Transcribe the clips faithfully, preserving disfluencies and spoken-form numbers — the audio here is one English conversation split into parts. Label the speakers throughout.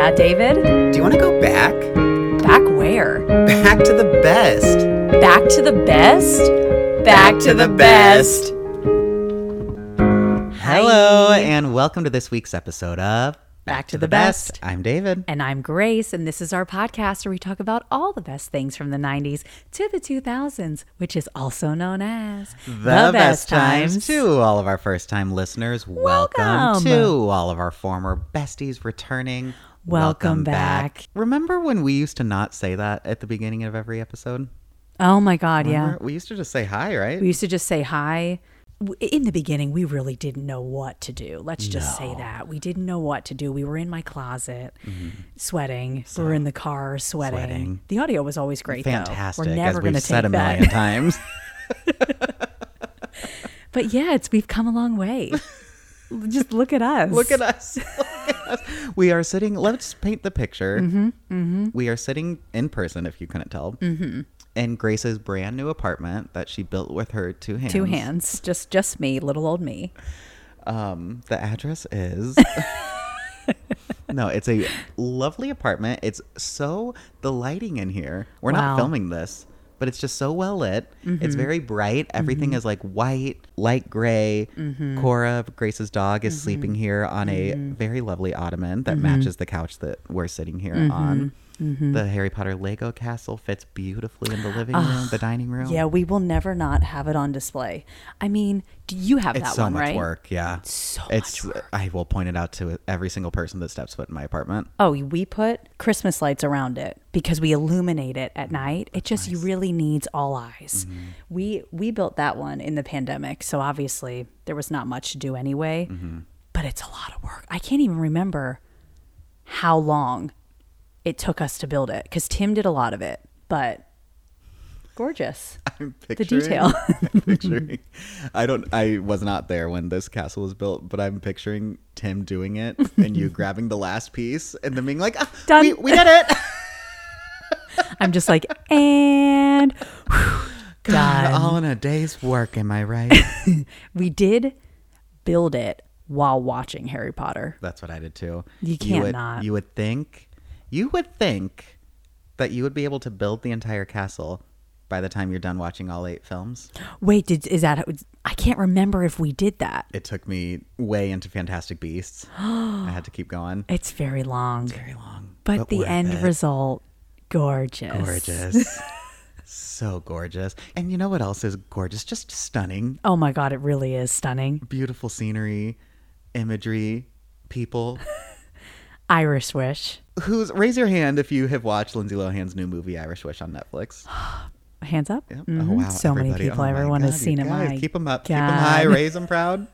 Speaker 1: Yeah, David?
Speaker 2: Do you want to go back?
Speaker 1: Back where?
Speaker 2: Back to the best.
Speaker 1: Back to the best? Back, to, the, best.
Speaker 2: Hello,
Speaker 1: Hi.
Speaker 2: and welcome to this week's episode of
Speaker 1: Back to the Best.
Speaker 2: I'm David.
Speaker 1: And I'm Grace, and this is our podcast where we talk about all the best things from the nineties to the two thousands, which is also known as
Speaker 2: The, best times. To all of our first-time listeners, welcome.
Speaker 1: Welcome.
Speaker 2: To all of our former besties returning,
Speaker 1: Welcome back.
Speaker 2: Remember when we used to not say that at the beginning of every episode?
Speaker 1: Oh my God,
Speaker 2: Remember?
Speaker 1: yeah.
Speaker 2: We used to just say hi, right?
Speaker 1: We used to just say hi. W- In the beginning, we really didn't know what to do. Let's just say that. We didn't know what to do. We were in my closet, sweating. we were in the car, sweating.
Speaker 2: Sweating.
Speaker 1: The audio was always great,
Speaker 2: Fantastic,
Speaker 1: though. We're never
Speaker 2: as
Speaker 1: going to
Speaker 2: we've said
Speaker 1: take
Speaker 2: a
Speaker 1: that.
Speaker 2: million times.
Speaker 1: But yeah, it's we've come a long way. Just look at us.
Speaker 2: Look at us. Look at us. We are sitting, let's paint the picture. Mm-hmm, mm-hmm. We are sitting in person, if you couldn't tell, mm-hmm. in Grace's brand new apartment that she built with her two hands.
Speaker 1: Two hands. Just just me, little old me.
Speaker 2: Um, the address is... No, it's a lovely apartment. It's so... The lighting in here, we're
Speaker 1: Wow.
Speaker 2: not filming this, but it's just so well lit.
Speaker 1: Mm-hmm.
Speaker 2: It's very bright. Everything
Speaker 1: Mm-hmm.
Speaker 2: is like white, light gray.
Speaker 1: Mm-hmm.
Speaker 2: Cora, Grace's dog, is
Speaker 1: Mm-hmm.
Speaker 2: sleeping here on a very lovely ottoman that
Speaker 1: Mm-hmm.
Speaker 2: matches the couch that we're sitting here
Speaker 1: Mm-hmm.
Speaker 2: on.
Speaker 1: Mm-hmm.
Speaker 2: The Harry Potter Lego castle fits beautifully in the living room, the dining room.
Speaker 1: Yeah, we will never not have it on display. I mean, do you have
Speaker 2: It's
Speaker 1: that
Speaker 2: so
Speaker 1: one,
Speaker 2: much
Speaker 1: right?
Speaker 2: work, yeah.
Speaker 1: So
Speaker 2: it's,
Speaker 1: much work.
Speaker 2: I will point it out to every single person that steps foot in my apartment.
Speaker 1: Oh, we put Christmas lights around it because we illuminate it at night. It just
Speaker 2: nice.
Speaker 1: really needs all eyes.
Speaker 2: Mm-hmm.
Speaker 1: We we built that one in the pandemic, so obviously there was not much to do anyway.
Speaker 2: Mm-hmm.
Speaker 1: But it's a lot of work. I can't even remember how long it took us to build it because Tim did a lot of it, but gorgeous.
Speaker 2: I'm
Speaker 1: The
Speaker 2: picturing,
Speaker 1: detail.
Speaker 2: I'm picturing. I don't. I was not there when this castle was built, but I'm picturing Tim doing it and you grabbing the last piece and then being like, ah,
Speaker 1: Done.
Speaker 2: We, we did it.
Speaker 1: I'm just like, and whew, done.
Speaker 2: All in a day's work. Am I right?
Speaker 1: We did build it while watching Harry Potter.
Speaker 2: That's what I did too.
Speaker 1: You can't
Speaker 2: would,
Speaker 1: not.
Speaker 2: You would think. You would think that you would be able to build the entire castle by the time you're done watching all eight films.
Speaker 1: Wait, did is that? I can't remember if we did that.
Speaker 2: It took me way into Fantastic Beasts. I had to keep going.
Speaker 1: It's very long,
Speaker 2: Very long,
Speaker 1: but, the
Speaker 2: worth
Speaker 1: end
Speaker 2: it.
Speaker 1: result, gorgeous.
Speaker 2: Gorgeous. So gorgeous. And you know what else is gorgeous? Just stunning.
Speaker 1: Oh my God, it really is stunning.
Speaker 2: Beautiful scenery, imagery, people.
Speaker 1: Irish Wish.
Speaker 2: Who's raise your hand if you have watched Lindsay Lohan's new movie Irish Wish on Netflix.
Speaker 1: Hands up.
Speaker 2: Yep.
Speaker 1: Mhm.
Speaker 2: Oh wow.
Speaker 1: So many
Speaker 2: everybody.
Speaker 1: people.
Speaker 2: Oh, my
Speaker 1: Everyone
Speaker 2: God,
Speaker 1: has seen
Speaker 2: you
Speaker 1: it.
Speaker 2: guys,
Speaker 1: My
Speaker 2: Keep them up. Keep
Speaker 1: God.
Speaker 2: them high. Raise them proud.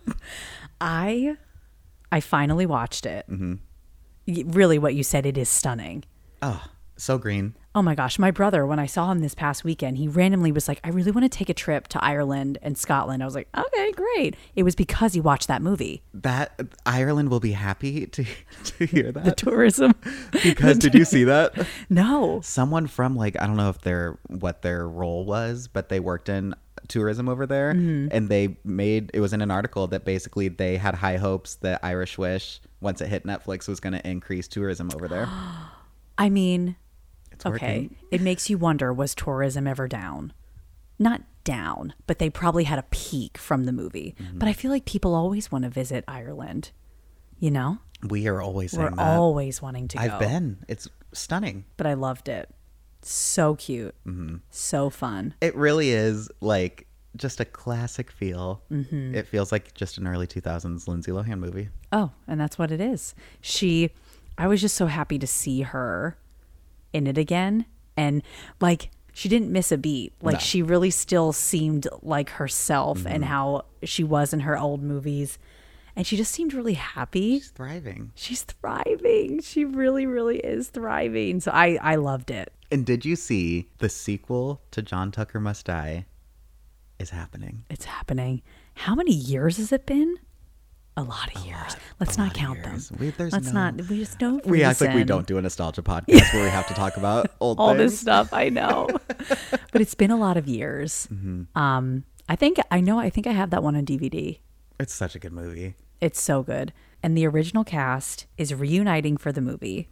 Speaker 1: I, I finally watched it.
Speaker 2: Mm-hmm.
Speaker 1: Y- Really, what you said, it is stunning.
Speaker 2: Oh, so green.
Speaker 1: Oh my gosh, my brother, when I saw him this past weekend, he randomly was like, I really want to take a trip to Ireland and Scotland. I was like, okay, great. It was because he watched that movie.
Speaker 2: That Ireland will be happy to to hear that.
Speaker 1: The tourism.
Speaker 2: Because did you see that?
Speaker 1: No.
Speaker 2: Someone from like I don't know if their what their role was, but they worked in tourism over there,
Speaker 1: Mm-hmm.
Speaker 2: and they made it was in an article that basically they had high hopes that Irish Wish, once it hit Netflix, was going to increase tourism over there.
Speaker 1: I mean,
Speaker 2: It's
Speaker 1: okay.
Speaker 2: working.
Speaker 1: It makes you wonder, was tourism ever down? Not down, but they probably had a peak from the movie.
Speaker 2: Mm-hmm.
Speaker 1: But I feel like people always want to visit Ireland. You know?
Speaker 2: We are always saying
Speaker 1: We're
Speaker 2: that.
Speaker 1: always wanting to go.
Speaker 2: I've been. It's stunning.
Speaker 1: But I loved it. So cute.
Speaker 2: Mm-hmm.
Speaker 1: So fun.
Speaker 2: It really is like just a classic feel.
Speaker 1: Mm-hmm.
Speaker 2: It feels like just an early two thousands Lindsay Lohan movie.
Speaker 1: Oh, and that's what it is. She, I was just so happy to see her in it again. And like, she didn't miss a beat. Like,
Speaker 2: No.
Speaker 1: she really still seemed like herself and
Speaker 2: Mm-hmm.
Speaker 1: how she was in her old movies. And she just seemed really happy.
Speaker 2: She's thriving.
Speaker 1: She's thriving. She really, really is thriving. So I, I loved it.
Speaker 2: And did you see the sequel to John Tucker Must Die is happening?
Speaker 1: It's happening. How many years has it been? A lot of years.
Speaker 2: lot-
Speaker 1: Let's
Speaker 2: a
Speaker 1: not
Speaker 2: lot of
Speaker 1: count them.
Speaker 2: years. We- there's
Speaker 1: Let's
Speaker 2: no-
Speaker 1: not. We just don't.
Speaker 2: We act like we
Speaker 1: reason.
Speaker 2: don't do a nostalgia podcast where we have to talk about old
Speaker 1: all
Speaker 2: things.
Speaker 1: this stuff. I know, but it's been a lot of years.
Speaker 2: Mm-hmm.
Speaker 1: Um, I think I know. I think I have that one on D V D.
Speaker 2: It's such a good movie.
Speaker 1: It's so good, and the original cast is reuniting for the movie.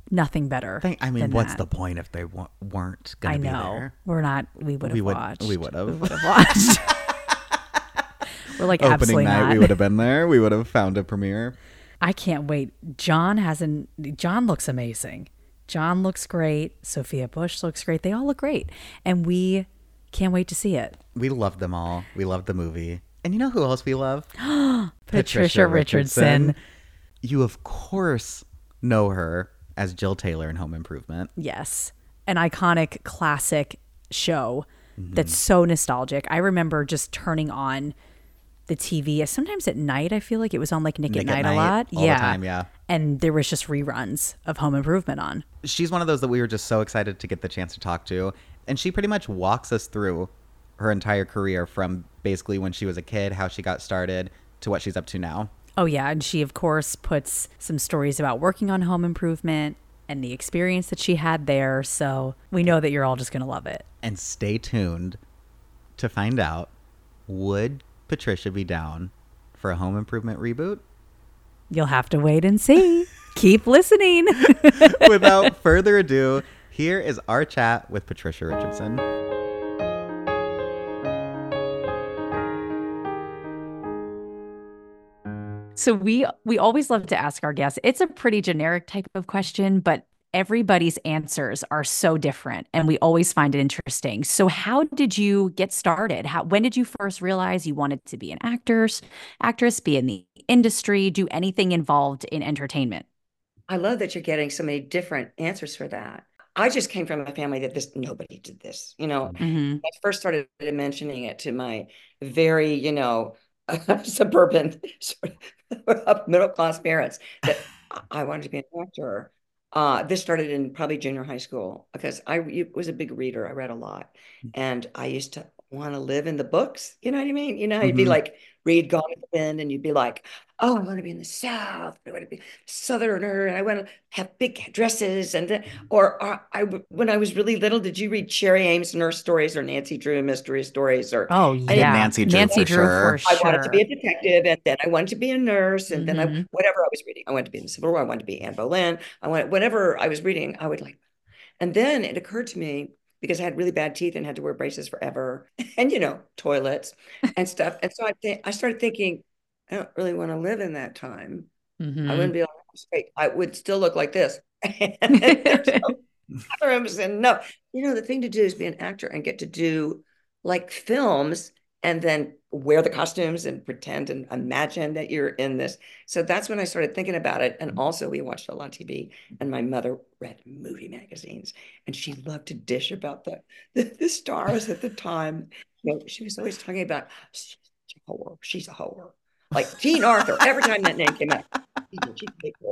Speaker 1: nothing better.
Speaker 2: Thank- I mean,
Speaker 1: than
Speaker 2: what's
Speaker 1: that.
Speaker 2: the point if they wa- weren't going
Speaker 1: I
Speaker 2: to be
Speaker 1: know.
Speaker 2: there?
Speaker 1: We're not. We would
Speaker 2: We
Speaker 1: have
Speaker 2: would-
Speaker 1: watched.
Speaker 2: we would have.
Speaker 1: We would have watched. We're like,
Speaker 2: Opening
Speaker 1: absolutely
Speaker 2: night,
Speaker 1: not.
Speaker 2: we would have been there. We would have found a premiere.
Speaker 1: I can't wait. John hasn't. John looks amazing. John looks great. Sophia Bush looks great. They all look great, and we can't wait to see it.
Speaker 2: We loved them all. We loved the movie. And you know who else we love?
Speaker 1: Patricia,
Speaker 2: Patricia
Speaker 1: Richardson.
Speaker 2: Richardson. You, of course, know her as Jill Taylor in Home Improvement.
Speaker 1: Yes, an iconic classic show that's so nostalgic. I remember just turning on the T V sometimes at night. I feel like it was on like Nick,
Speaker 2: Nick
Speaker 1: at
Speaker 2: at
Speaker 1: Night a
Speaker 2: Night,
Speaker 1: lot.
Speaker 2: all the
Speaker 1: yeah.
Speaker 2: time, yeah.
Speaker 1: And there was just reruns of Home Improvement on.
Speaker 2: She's one of those that we were just so excited to get the chance to talk to. And she pretty much walks us through her entire career from basically when she was a kid, how she got started, to what she's up to now.
Speaker 1: Oh, yeah. And she, of course, puts some stories about working on Home Improvement and the experience that she had there. So we know that you're all just going to love it.
Speaker 2: And stay tuned to find out, would Patricia be down for a Home Improvement reboot?
Speaker 1: You'll have to wait and see. Keep listening.
Speaker 2: Without further ado, here is our chat with Patricia Richardson.
Speaker 1: So we we always love to ask our guests. It's a pretty generic type of question, but everybody's answers are so different, and we always find it interesting. So how did you get started? How when did you first realize you wanted to be an actress, actress, be in the industry, do anything involved in entertainment?
Speaker 3: I love that you're getting so many different answers for that. I just came from a family that this nobody did this. You know,
Speaker 1: Mm-hmm.
Speaker 3: I first started mentioning it to my very, you know, suburban sort of middle class parents that I wanted to be an actor. Uh, this started in probably junior high school because I was a big reader. I read a lot, and I used to want to live in the books. You know what I mean? You know, you'd be
Speaker 2: Mhm.
Speaker 3: like read Gone with the Wind, and you'd be like, "Oh, I want to be in the South. I want to be a Southerner, and I want to have big dresses." And then, or uh, I, when I was really little, did you read Cherry Ames nurse stories or Nancy Drew mystery stories? Or
Speaker 1: Oh
Speaker 3: I
Speaker 1: yeah,
Speaker 2: Nancy Drew
Speaker 1: Nancy
Speaker 2: for
Speaker 1: Drew
Speaker 2: sure.
Speaker 1: for sure.
Speaker 3: I wanted to be a detective, and then I wanted to be a nurse, and then I
Speaker 1: Mhm.
Speaker 3: whatever I was reading, I wanted to be in the Civil War. I wanted to be Anne Boleyn. I wanted whatever I was reading, I would like. And then it occurred to me because I had really bad teeth and had to wear braces forever, and you know, toilets and stuff. And so I think I started thinking, I don't really want to live in that time. I
Speaker 1: Mhm.
Speaker 3: wouldn't be able to straight. I would still look like this. And there's no bathroom. And no, you know, the thing to do is be an actor and get to do like films and then wear the costumes and pretend and imagine that you're in this. So that's when I started thinking about it. And also we watched a lot of T V, and my mother read movie magazines, and she loved to dish about the, the, the stars at the time. You know, she was always talking about, she's a whore, she's a whore. Like Jean Arthur, every time that name came out, she's a big whore.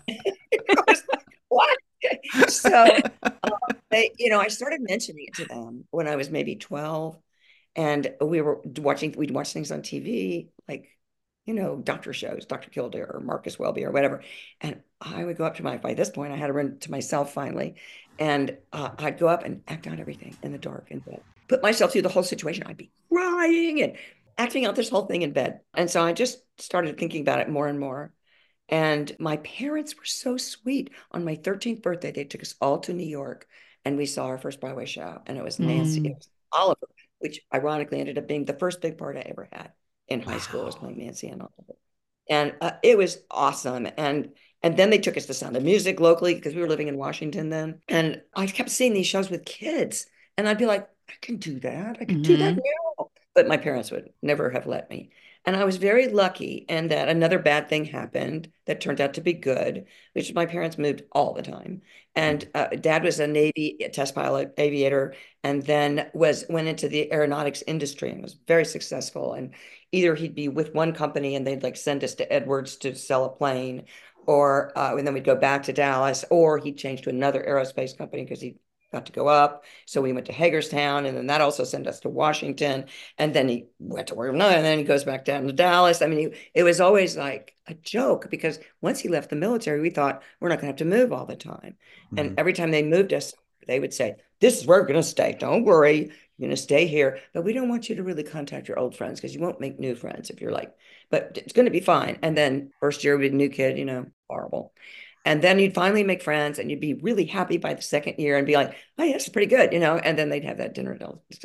Speaker 3: I was like, what? So, uh, they, you know, I started mentioning it to them when I was maybe twelve, and we were watching, we'd watch things on T V, like, you know, doctor shows, Doctor Kildare or Marcus Welby or whatever. And I would go up to my, by this point, I had to run to myself finally. And uh, I'd go up and act out everything in the dark in bed, put myself through the whole situation. I'd be crying and acting out this whole thing in bed. And so I just started thinking about it more and more. And my parents were so sweet. On my thirteenth birthday, they took us all to New York, and we saw our first Broadway show. And it was Nancy,
Speaker 1: Mm.
Speaker 3: it was Oliver, which ironically ended up being the first big part I ever had in high school, was
Speaker 2: Wow.
Speaker 3: playing Nancy and Oliver. And uh, it was awesome. And and then they took us to Sound of Music locally because we were living in Washington then. And I kept seeing these shows with kids, and I'd be like, I can do that. I can do that
Speaker 1: Mhm.
Speaker 3: now. But my parents would never have let me. And I was very lucky in that another bad thing happened that turned out to be good, which my parents moved all the time. And uh, dad was a Navy test pilot, aviator, and then was went into the aeronautics industry and was very successful. And either he'd be with one company and they'd like send us to Edwards to sell a plane, or uh, and then we'd go back to Dallas, or he'd change to another aerospace company because he got to go up. So we went to Hagerstown, and then that also sent us to Washington. And then he went to work, no, and then he goes back down to Dallas. I mean, he, it was always like a joke because once he left the military, we thought we're not going to have to move all the time. And
Speaker 2: Mhm.
Speaker 3: every time they moved us, They would say, this is where we're going to stay. Don't worry. You're going to stay here. But we don't want you to really contact your old friends because you won't make new friends if you're like, but it's going to be fine. And then first year with a new kid, you know, horrible. And then you'd finally make friends and you'd be really happy by the second year and be like, oh, yeah, this is pretty good, you know. And then they'd have that dinner.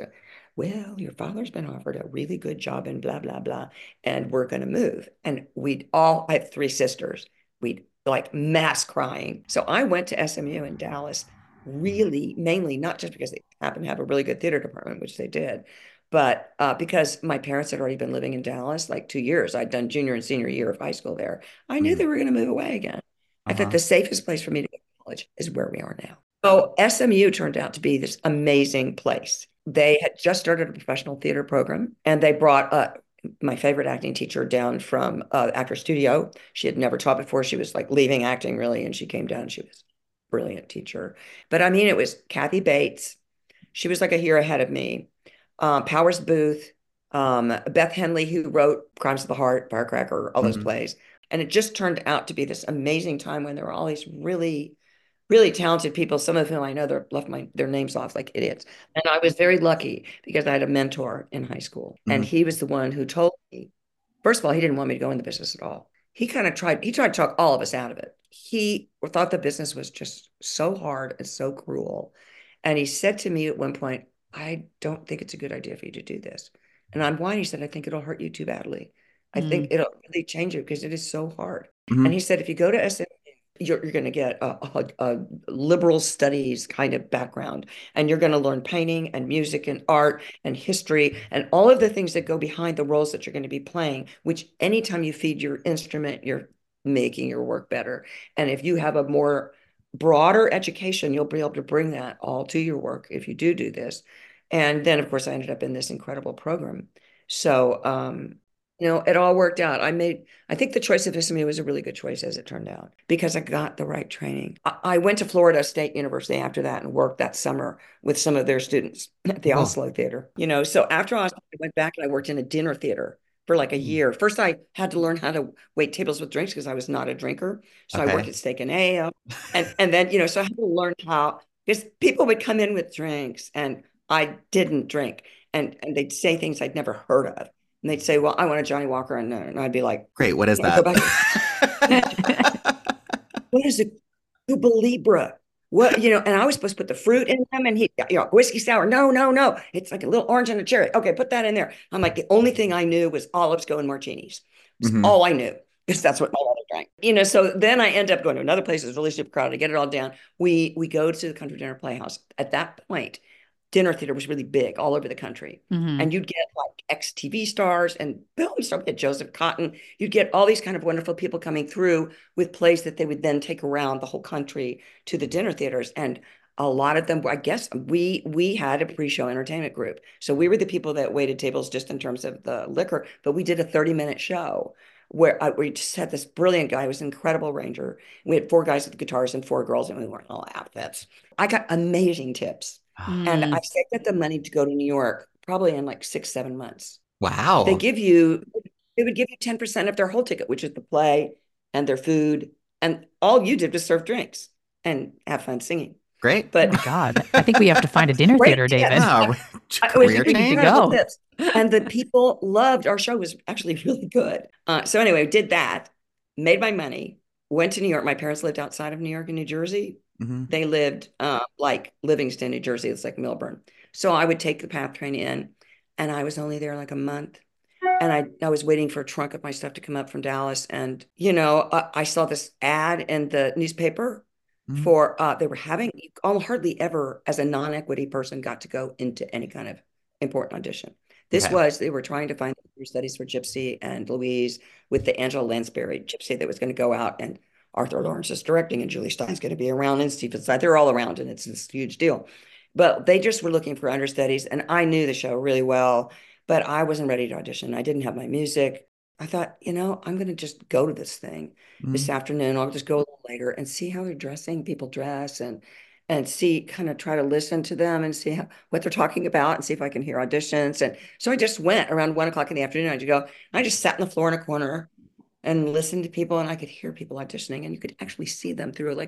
Speaker 3: Well, your father's been offered a really good job in blah, blah, blah, and we're going to move. And we'd all, I have three sisters. We'd like mass crying. So I went to S M U in Dallas, really mainly not just because they happened to have a really good theater department, which they did, but uh, because my parents had already been living in Dallas like two years. I'd done junior and senior year of high school there. I knew
Speaker 2: Mm.
Speaker 3: they were going to move away again. I
Speaker 2: Uh-huh.
Speaker 3: thought the safest place for me to go to college is where we are now. So S M U turned out to be this amazing place. They had just started a professional theater program, and they brought uh, my favorite acting teacher down from uh, Actor Studio. She had never taught before. She was like leaving acting really, and she came down. She was a brilliant teacher. But I mean, it was Kathy Bates. She was like a year ahead of me. Um, Powers Booth, um, Beth Henley, who wrote Crimes of the Heart, Firecracker, all those
Speaker 2: Mhm.
Speaker 3: plays. And it just turned out to be this amazing time when there were all these really, really talented people, some of whom I know they're left my their names off like idiots. And I was very lucky because I had a mentor in high school. And
Speaker 2: Mhm.
Speaker 3: he was the one who told me, first of all, he didn't want me to go in the business at all. He kind of tried, he tried to talk all of us out of it. He thought the business was just so hard and so cruel. And he said to me at one point, I don't think it's a good idea for you to do this. And I'm why? He said, I think it'll hurt you too badly. I
Speaker 1: Mm.
Speaker 3: think it'll really change you because it is so hard.
Speaker 2: Mhm.
Speaker 3: And he said, if you go to S M U, you're, you're going to get a, a, a liberal studies kind of background, and you're going to learn painting and music and art and history and all of the things that go behind the roles that you're going to be playing, which anytime you feed your instrument, you're making your work better. And if you have a more broader education, you'll be able to bring that all to your work if you do do this. And then, of course, I ended up in this incredible program. So, um, you know, it all worked out. I made, I think the choice of S M U was a really good choice as it turned out because I got the right training. I, I went to Florida State University after that and worked that summer with some of their students at the
Speaker 2: Cool.
Speaker 3: Oslo Theater. You know, so after Oslo, I went back and I worked in a dinner theater for like a
Speaker 2: Mm.
Speaker 3: year. First, I had to learn how to wait tables with drinks because I was not a drinker. So I worked
Speaker 2: Okay.
Speaker 3: at Steak and Ale. And, and then, you know, so I had to learn how, because people would come in with drinks and I didn't drink. And, and they'd say things I'd never heard of. And they'd say, well, I want a Johnny Walker. And, uh, and I'd be like,
Speaker 2: Great. What is
Speaker 3: you know, go
Speaker 2: that?
Speaker 3: back. What is a Cuba Libre? What, you know, and I was supposed to put the fruit in them and he, you know, whiskey sour. No, no, no. It's like a little orange and a cherry. Okay, put that in there. I'm like, the only thing I knew was olives go in martinis. It's
Speaker 2: Mhm.
Speaker 3: all I knew because that's what my mother drank. You know, so then I end up going to another place that's really super crowded. I get it all down. We we go to the Country Dinner Playhouse. At that point, dinner theater was really big all over the country.
Speaker 1: Mhm.
Speaker 3: And you'd get like ex T V stars and film stars, get Joseph Cotton. You'd get all these kind of wonderful people coming through with plays that they would then take around the whole country to the dinner theaters. And a lot of them, I guess we we had a pre-show entertainment group. So we were the people that waited tables just in terms of the liquor, but we did a thirty minute show where I, we just had this brilliant guy who was an incredible ranger. We had four guys with guitars and four girls, and we weren't all outfits. I got amazing tips. And I
Speaker 1: Mm.
Speaker 3: saved up the money to go to New York probably in like six, seven months. They
Speaker 2: Wow.
Speaker 3: give you, they would give you ten percent of their whole ticket, which is the play and their food. And all you did was serve drinks and have fun singing.
Speaker 2: Great.
Speaker 1: Oh
Speaker 3: But
Speaker 1: my God. I think we have to find a dinner
Speaker 3: Great
Speaker 1: theater,
Speaker 3: tips.
Speaker 1: David.
Speaker 2: Yeah.
Speaker 3: I- it was
Speaker 2: Career
Speaker 1: We need to
Speaker 2: change.
Speaker 3: incredible
Speaker 1: go.
Speaker 3: tips. And the people loved our show was actually really good. Uh, so anyway, did that, made my money, went to New York. My parents lived outside of New York and New Jersey.
Speaker 2: Mhm.
Speaker 3: They lived uh, like Livingston, New Jersey. It's like Milburn. So I would take the PATH train in, and I was only there like a month. And I, I was waiting for a trunk of my stuff to come up from Dallas. And, you know, I, I saw this ad in the newspaper
Speaker 2: Mhm.
Speaker 3: for, uh, they were having, oh, hardly ever as a non-equity person got to go into any kind of important audition. This
Speaker 2: Okay.
Speaker 3: was, they were trying to find studies for Gypsy and Louise with the Angela Lansbury Gypsy that was going to go out, and Arthur Lawrence is directing, and Julie Stein's going to be around, and Stephen Side. They're all around, and it's this huge deal. But they just were looking for understudies, and I knew the show really well, but I wasn't ready to audition. I didn't have my music. I thought, you know, I'm going to just go to this thing this
Speaker 2: Mhm.
Speaker 3: afternoon. I'll just go a little later and see how they're dressing, people dress, and and see, kind of try to listen to them and see how, what they're talking about and see if I can hear auditions. And so I just went around one o'clock in the afternoon. I just go, I just sat on the floor in a corner and listened to people, and I could hear people auditioning, and you could actually see them through like a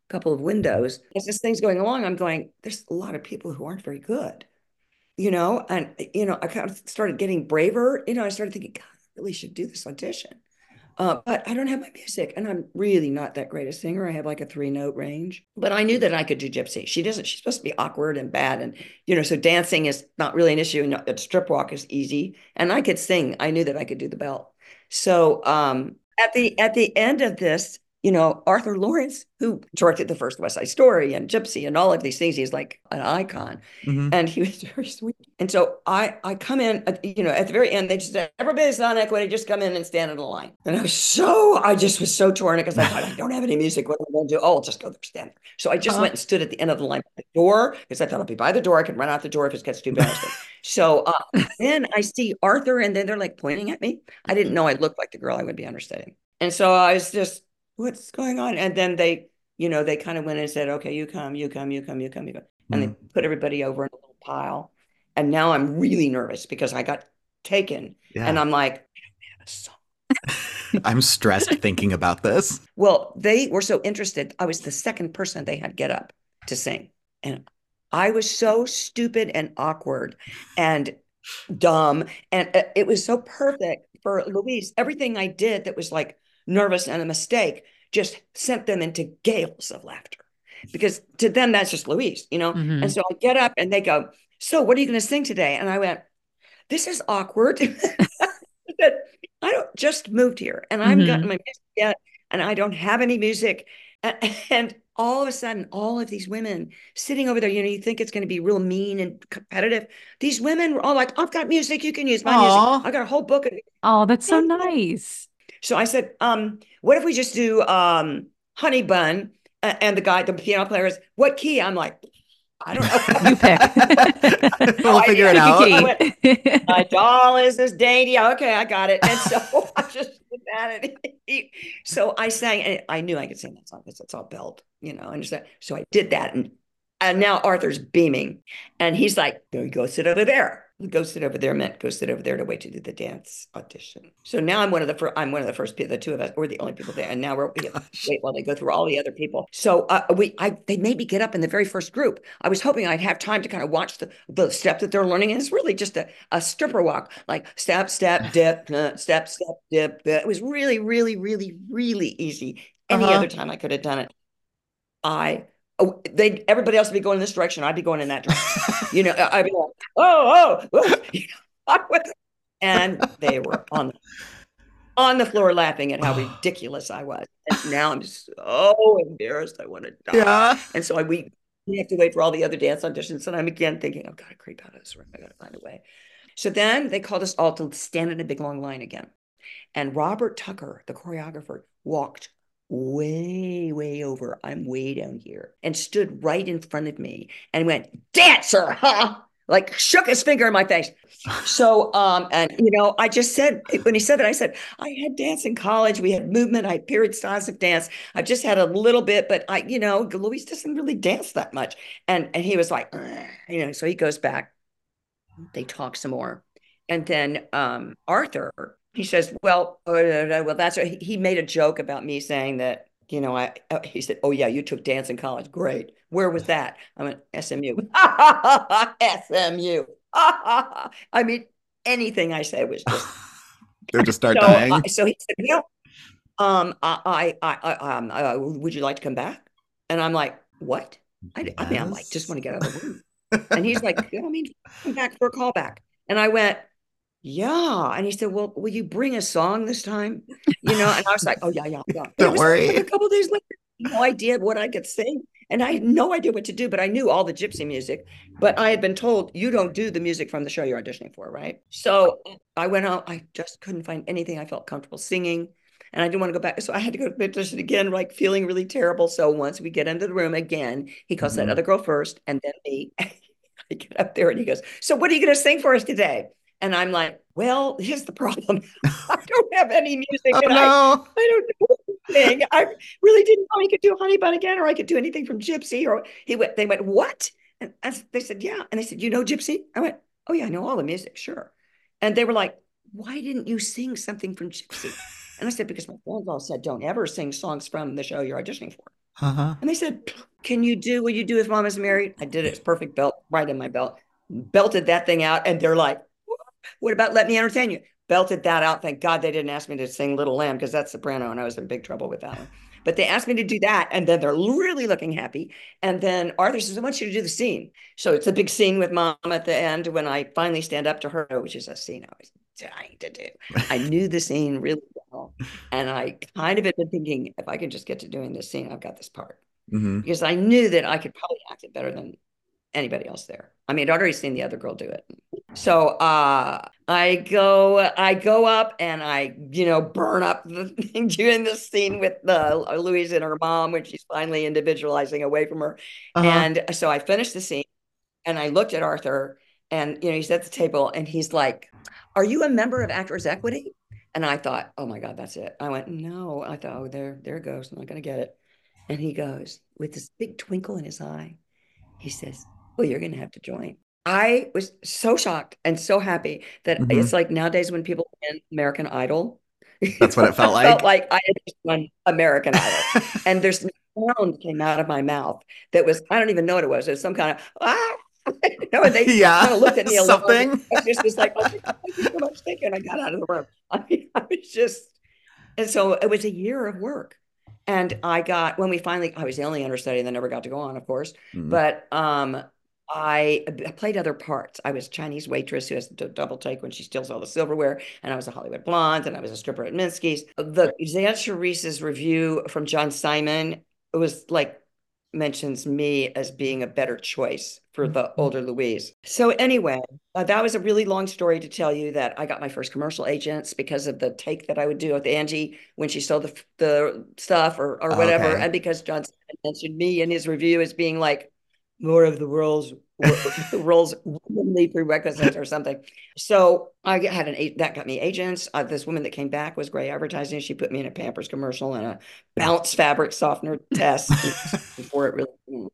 Speaker 3: couple of windows. As this thing's going along, I'm going, there's a lot of people who aren't very good, you know? And, you know, I kind of started getting braver. You know, I started thinking, God, I really should do this audition. Uh, but I don't have my music, and I'm really not that great a singer. I have like a three note range, but I knew that I could do Gypsy. She doesn't, she's supposed to be awkward and bad. And, you know, so dancing is not really an issue, and a strip walk is easy. And I could sing. I knew that I could do the belt. So um, at the, at the end of this, you know, Arthur Lawrence, who directed the first West Side Story and Gypsy and all of these things, he's like an icon. Mm-hmm. And he was very sweet. And so I I come in, you know, at the very end, they just said, everybody's on equity, just come in and stand in the line. And I was so, I just was so torn because I thought, I don't have any music. What am I going to do? Oh, I'll just go there, stand there. So I just uh-huh. went and stood at the end of the line by the door because I thought I'll be by the door. I can run out the door if it gets too embarrassing. So uh, then I see Arthur, and then they're like pointing at me. I didn't know I looked like the girl I would be understudying. And so I was just, what's going on? And then they, you know, they kind of went and said, okay, you come, you come, you come, you come, you come. And mm. they put everybody over in a little pile. And now I'm really nervous because I got taken. Yeah. And I'm like, I don't have a song.
Speaker 2: I'm stressed thinking about this.
Speaker 3: Well, they were so interested. I was the second person they had get up to sing. And I was so stupid and awkward and dumb. And it was so perfect for Louise. Everything I did that was like nervous and a mistake just sent them into gales of laughter, because to them that's just Louise, you know. Mm-hmm. And so I get up and they go, so what are you going to sing today? And I went, this is awkward. I don't just moved here and I haven't mm-hmm. gotten my music yet, and I don't have any music. And, and all of a sudden, all of these women sitting over there, you know, you think it's going to be real mean and competitive. These women were all like, I've got music, you can use my Aww. music. I got a whole book of it.
Speaker 1: Oh, that's so nice.
Speaker 3: So I said, um, what if we just do um, Honey Bun? Uh, and the guy, the piano player is, what key? I'm like, I don't know.
Speaker 1: You pick.
Speaker 2: We'll figure it out.
Speaker 3: Went, my doll is this dainty. Okay, I got it. And so I just did that. And he, so I sang, and I knew I could sing that song because it's all belt, you know. And so I did that. And, and now Arthur's beaming. And he's like, there you go, sit over there. Go sit over there meant go sit over there to wait to do the dance audition. So now I'm one of the first, I'm one of the first people, the two of us, we're the only people there. And now we're, we have to wait while they go through all the other people. So uh, we, I, they made me get up in the very first group. I was hoping I'd have time to kind of watch the, the step that they're learning. And it's really just a, a stripper walk, like step, step, dip, uh, step, step, dip. It was really, really, really, really easy. Any uh-huh. other time I could have done it. I Oh, they everybody else would be going in this direction. I'd be going in that direction. You know, I'd be like, oh, oh, oh. You know, and they were on the, on the floor laughing at how ridiculous I was. And now I'm so embarrassed. I want to die. Yeah. And so I we, we have to wait for all the other dance auditions. And I'm again thinking, I've got to creep out of this room. I got to find a way. So then they called us all to stand in a big long line again. And Robert Tucker, the choreographer, walked way, way over. I'm way down here, and stood right in front of me and went, dancer, huh? Like shook his finger in my face. So, um, and you know, I just said, when he said that, I said, I had dance in college. We had movement. I had period styles of dance. I've just had a little bit, but I, you know, Louise doesn't really dance that much. And, and he was like, you know, so he goes back, they talk some more. And then, um, Arthur, he says, well, uh, well, that's what he made a joke about me saying that, you know, I, uh, he said, oh yeah, you took dance in college. Great. Where was that? I went, S M U. S M U. I mean, anything I said was just.
Speaker 2: They'll just start
Speaker 3: so,
Speaker 2: dying.
Speaker 3: Uh, so he said, well, um, I, I, I, um, uh, would you like to come back? And I'm like, what? I, yes. I mean, I'm like, just want to get out of the room. And he's like, I mean, come back for a callback. And I went, yeah. And he said, well, will you bring a song this time? You know, and I was like, oh, yeah, yeah, yeah.
Speaker 2: Don't worry.
Speaker 3: Like a couple of days later, no idea what I could sing. And I had no idea what to do, but I knew all the Gypsy music. But I had been told, you don't do the music from the show you're auditioning for, right? So I went out. I just couldn't find anything I felt comfortable singing. And I didn't want to go back. So I had to go to the audition again, like feeling really terrible. So once we get into the room again, he calls mm-hmm. that other girl first and then me. I get up there and he goes, so what are you going to sing for us today? And I'm like, well, here's the problem. I don't have any music.
Speaker 2: Oh,
Speaker 3: and
Speaker 2: no.
Speaker 3: I, I don't know anything. I really didn't know he could do Honey Bun again, or I could do anything from Gypsy. Or he went, they went, what? And I, they said, yeah. And they said, you know Gypsy? I went, oh yeah, I know all the music, sure. And they were like, why didn't you sing something from Gypsy? And I said, because my friends all said, don't ever sing songs from the show you're auditioning for.
Speaker 2: Uh-huh.
Speaker 3: And they said, can you do what you do if mom is married? I did it. It's perfect belt right in my belt. Belted that thing out. And they're like, what about Let Me Entertain You? Belted that out. Thank God they didn't ask me to sing Little Lamb because that's soprano and I was in big trouble with that one. But they asked me to do that. And then they're really looking happy. And then Arthur says, I want you to do the scene. So it's a big scene with mom at the end when I finally stand up to her, which is a scene I was dying to do. I knew the scene really well. And I kind of had been thinking, if I could just get to doing this scene, I've got this part.
Speaker 2: Mm-hmm.
Speaker 3: Because I knew that I could probably act it better than anybody else there. I mean, I'd already seen the other girl do it. So uh, I go, I go up and I, you know, burn up the thing doing this scene with the Louise and her mom when she's finally individualizing away from her.
Speaker 2: Uh-huh.
Speaker 3: And so I finished the scene and I looked at Arthur and, you know, he's at the table and he's like, are you a member of Actors Equity? And I thought, oh my God, that's it. I went, no. I thought, oh, there, there it goes. I'm not going to get it. And he goes with this big twinkle in his eye. He says, well, you're going to have to join. I was so shocked and so happy that mm-hmm. it's like nowadays when people win American Idol.
Speaker 2: That's what it felt like.
Speaker 3: It felt like I had just won American Idol. And there's no sound came out of my mouth that was, I don't even know what it was. It was some kind of, ah, you know, and they
Speaker 2: yeah,
Speaker 3: kind of looked at me a
Speaker 2: something.
Speaker 3: little. I just was like, oh, thank you so much. Thank you. And I got out of the room. I mean, I was just, and so it was a year of work. And I got, when we finally, I was the only understudy that never got to go on, of course, mm-hmm. but um, I, I played other parts. I was a Chinese waitress who has to double take when she steals all the silverware. And I was a Hollywood blonde and I was a stripper at Minsky's. The Zan Charis's review from John Simon, it was like, mentions me as being a better choice for the older Louise. So anyway, uh, that was a really long story to tell you that I got my first commercial agents because of the take that I would do with Angie when she sold the, the stuff or, or whatever. Okay. And because John mentioned me in his review as being like more of the roles, roles womanly prerequisites or something. So I had an, that got me agents. Uh, this woman that came back was Gray Advertising. She put me in a Pampers commercial and a Bounce fabric softener test before it really,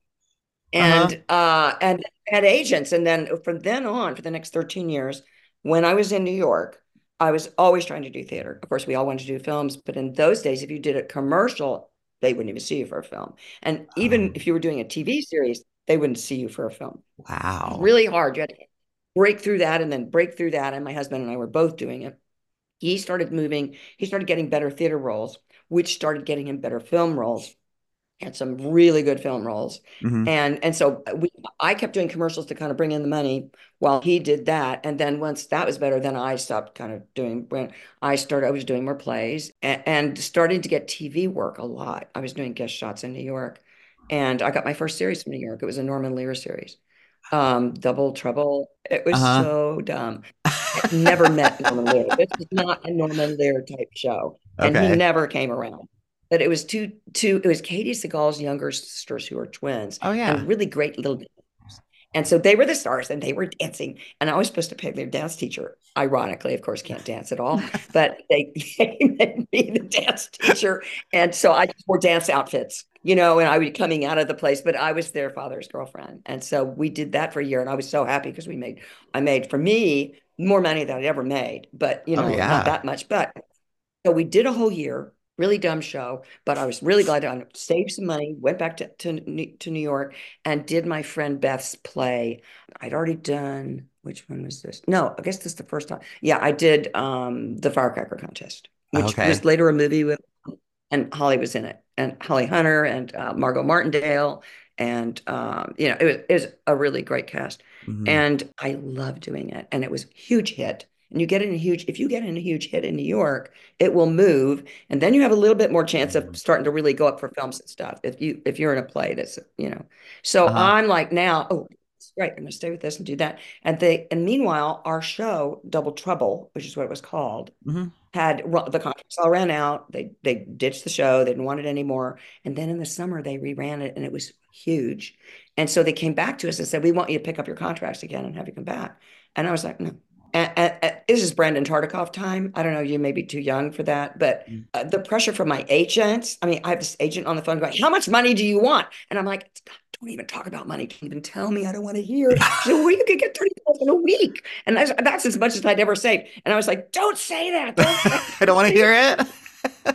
Speaker 3: and, uh-huh. uh, and had agents. And then from then on, for the next thirteen years, when I was in New York, I was always trying to do theater. Of course, we all wanted to do films, but in those days, if you did a commercial, they wouldn't even see you for a film. And even um, if you were doing a T V series, they wouldn't see you for a film.
Speaker 2: Wow.
Speaker 3: Really hard. You had to break through that and then break through that. And my husband and I were both doing it. He started moving. He started getting better theater roles, which started getting him better film roles. Had some really good film roles. Mm-hmm. And, and so we, I kept doing commercials to kind of bring in the money while he did that. And then once that was better, then I stopped kind of doing, when I started, I was doing more plays and, and starting to get T V work a lot. I was doing guest shots in New York. And I got my first series from New York. It was a Norman Lear series, um, Double Trouble. It was uh-huh. so dumb. I never met Norman Lear. This is not a Norman Lear type show. And okay. he never came around. But it was two, two, it was Katie Seagal's younger sisters who are twins.
Speaker 2: Oh, yeah.
Speaker 3: And really great little dancers. And so they were the stars and they were dancing. And I was supposed to pay their dance teacher. Ironically, of course, can't dance at all. But they made me the dance teacher. And so I just wore dance outfits, you know, and I would be coming out of the place. But I was their father's girlfriend. And so we did that for a year. And I was so happy because we made, I made, for me, more money than I'd ever made. But, you know, oh, yeah. not that much. But so we did a whole year. Really dumb show, but I was really glad to save some money, went back to, to, to New York and did my friend Beth's play. I'd already done, which one was this? No, I guess this is the first time. Yeah, I did um, the Firecracker Contest, which okay. was later a movie with, and Holly was in it, and Holly Hunter and uh, Margot Martindale. And, um, you know, it was, it was a really great cast. Mm-hmm. And I loved doing it. And it was a huge hit. And you get in a huge, if you get in a huge hit in New York, it will move. And then you have a little bit more chance of starting to really go up for films and stuff. If you, if you're in a play that's, you know, so uh-huh. I'm like now, oh, it's great. I'm going to stay with this and do that. And they, and meanwhile, our show Double Trouble, which is what it was called, mm-hmm. had the contracts all ran out. They, they ditched the show. They didn't want it anymore. And then in the summer they reran it and it was huge. And so they came back to us and said, we want you to pick up your contracts again and have you come back. And I was like, no. And, and, and this is Brandon Tartikoff time. I don't know, you may be too young for that, but uh, the pressure from my agents, I mean, I have this agent on the phone going, how much money do you want? And I'm like, don't even talk about money. Don't even tell me. I don't want to hear it. So well, you could get thirty thousand a week. And that's, that's as much as I'd ever saved. And I was like, don't say that. Don't say that.
Speaker 2: I don't want to hear it.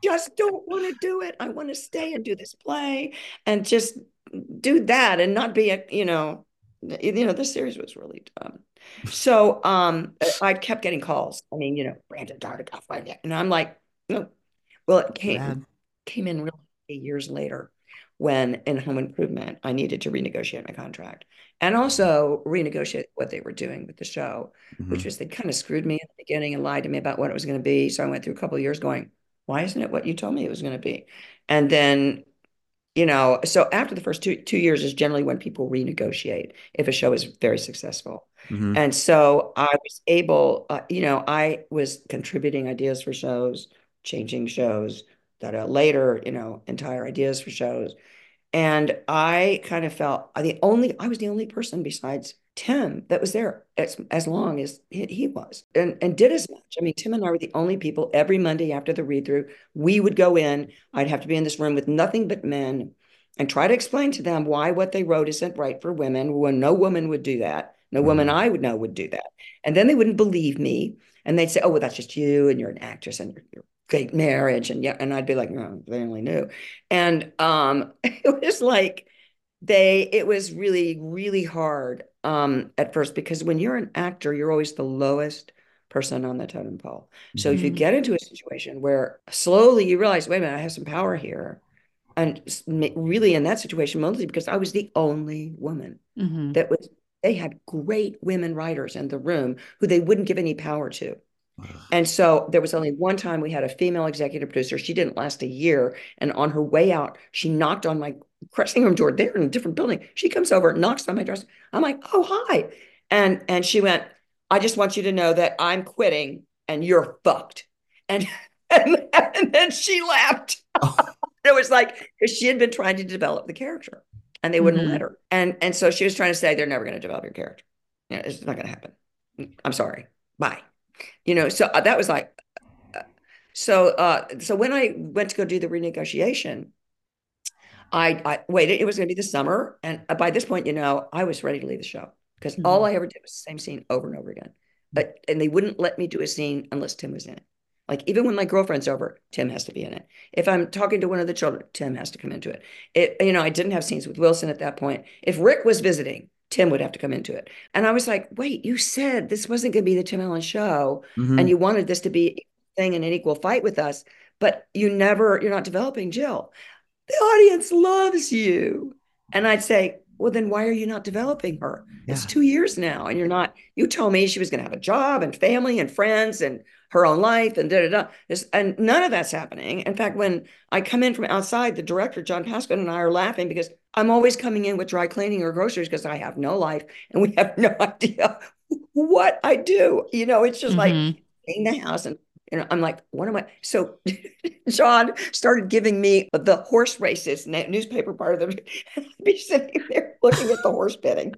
Speaker 3: just don't want to do it. I want to stay and do this play and just do that and not be a, you know, you know, the series was really dumb. So um, I kept getting calls. I mean, you know, Brandon Tartikoff, and I'm like, no. Well, it came came in really years later when in Home Improvement I needed to renegotiate my contract and also renegotiate what they were doing with the show, mm-hmm. which was they kind of screwed me in the beginning and lied to me about what it was going to be. So I went through a couple of years going, why isn't it what you told me it was going to be? And then, you know, so after the first two two years is generally when people renegotiate if a show is very successful. Mm-hmm. And so I was able, uh, you know, I was contributing ideas for shows, changing shows that are later, you know, entire ideas for shows. And I kind of felt the only, I was the only person besides Tim that was there as, as long as he, he was and, and did as much. I mean, Tim and I were the only people every Monday after the read through, we would go in, I'd have to be in this room with nothing but men and try to explain to them why what they wrote isn't right for women, when no woman would do that. No mm-hmm. woman I would know would do that. And then they wouldn't believe me. And they'd say, oh, well, that's just you and you're an actress and you're, you're fake marriage. And yeah, and I'd be like, no, they only knew. And um, it was like they, it was really, really hard um, at first, because when you're an actor, you're always the lowest person on the totem pole. So mm-hmm. if you get into a situation where slowly you realize, wait a minute, I have some power here. And really in that situation, mostly because I was the only woman mm-hmm. that was, they had great women writers in the room who they wouldn't give any power to. And so there was only one time we had a female executive producer. She didn't last a year. And on her way out, she knocked on my dressing room door. They're in a different building. She comes over, knocks on my dressing. I'm like, oh, hi. And, and she went, I just want you to know that I'm quitting and you're fucked. And, and, and then she laughed. Oh. It was like, because she had been trying to develop the character and they wouldn't mm-hmm. let her. And, and so she was trying to say, they're never going to develop your character. You know, it's not going to happen. I'm sorry. Bye. You know, so that was like, so, uh, so when I went to go do the renegotiation, I, I waited, it was going to be the summer. And by this point, you know, I was ready to leave the show because mm-hmm. all I ever did was the same scene over and over again. But, and they wouldn't let me do a scene unless Tim was in it. Like even when my girlfriend's over, Tim has to be in it. If I'm talking to one of the children, Tim has to come into it. It, you know, I didn't have scenes with Wilson at that point. If Rick was visiting, Tim would have to come into it. And I was like, wait, you said this wasn't going to be the Tim Allen show. Mm-hmm. And you wanted this to be a thing in an equal fight with us, but you never, you're not developing Jill. The audience loves you. And I'd say, well, then why are you not developing her? Yeah. It's two years now. And you're not, you told me she was going to have a job and family and friends and her own life and da, da, da. And none of that's happening. In fact, when I come in from outside, the director, John Pascoe, and I are laughing because I'm always coming in with dry cleaning or groceries because I have no life and we have no idea what I do. You know, it's just mm-hmm. like in the house and, you know, I'm like, what am I? So John started giving me the horse races newspaper part of them. And I'd be sitting there looking at the horse betting.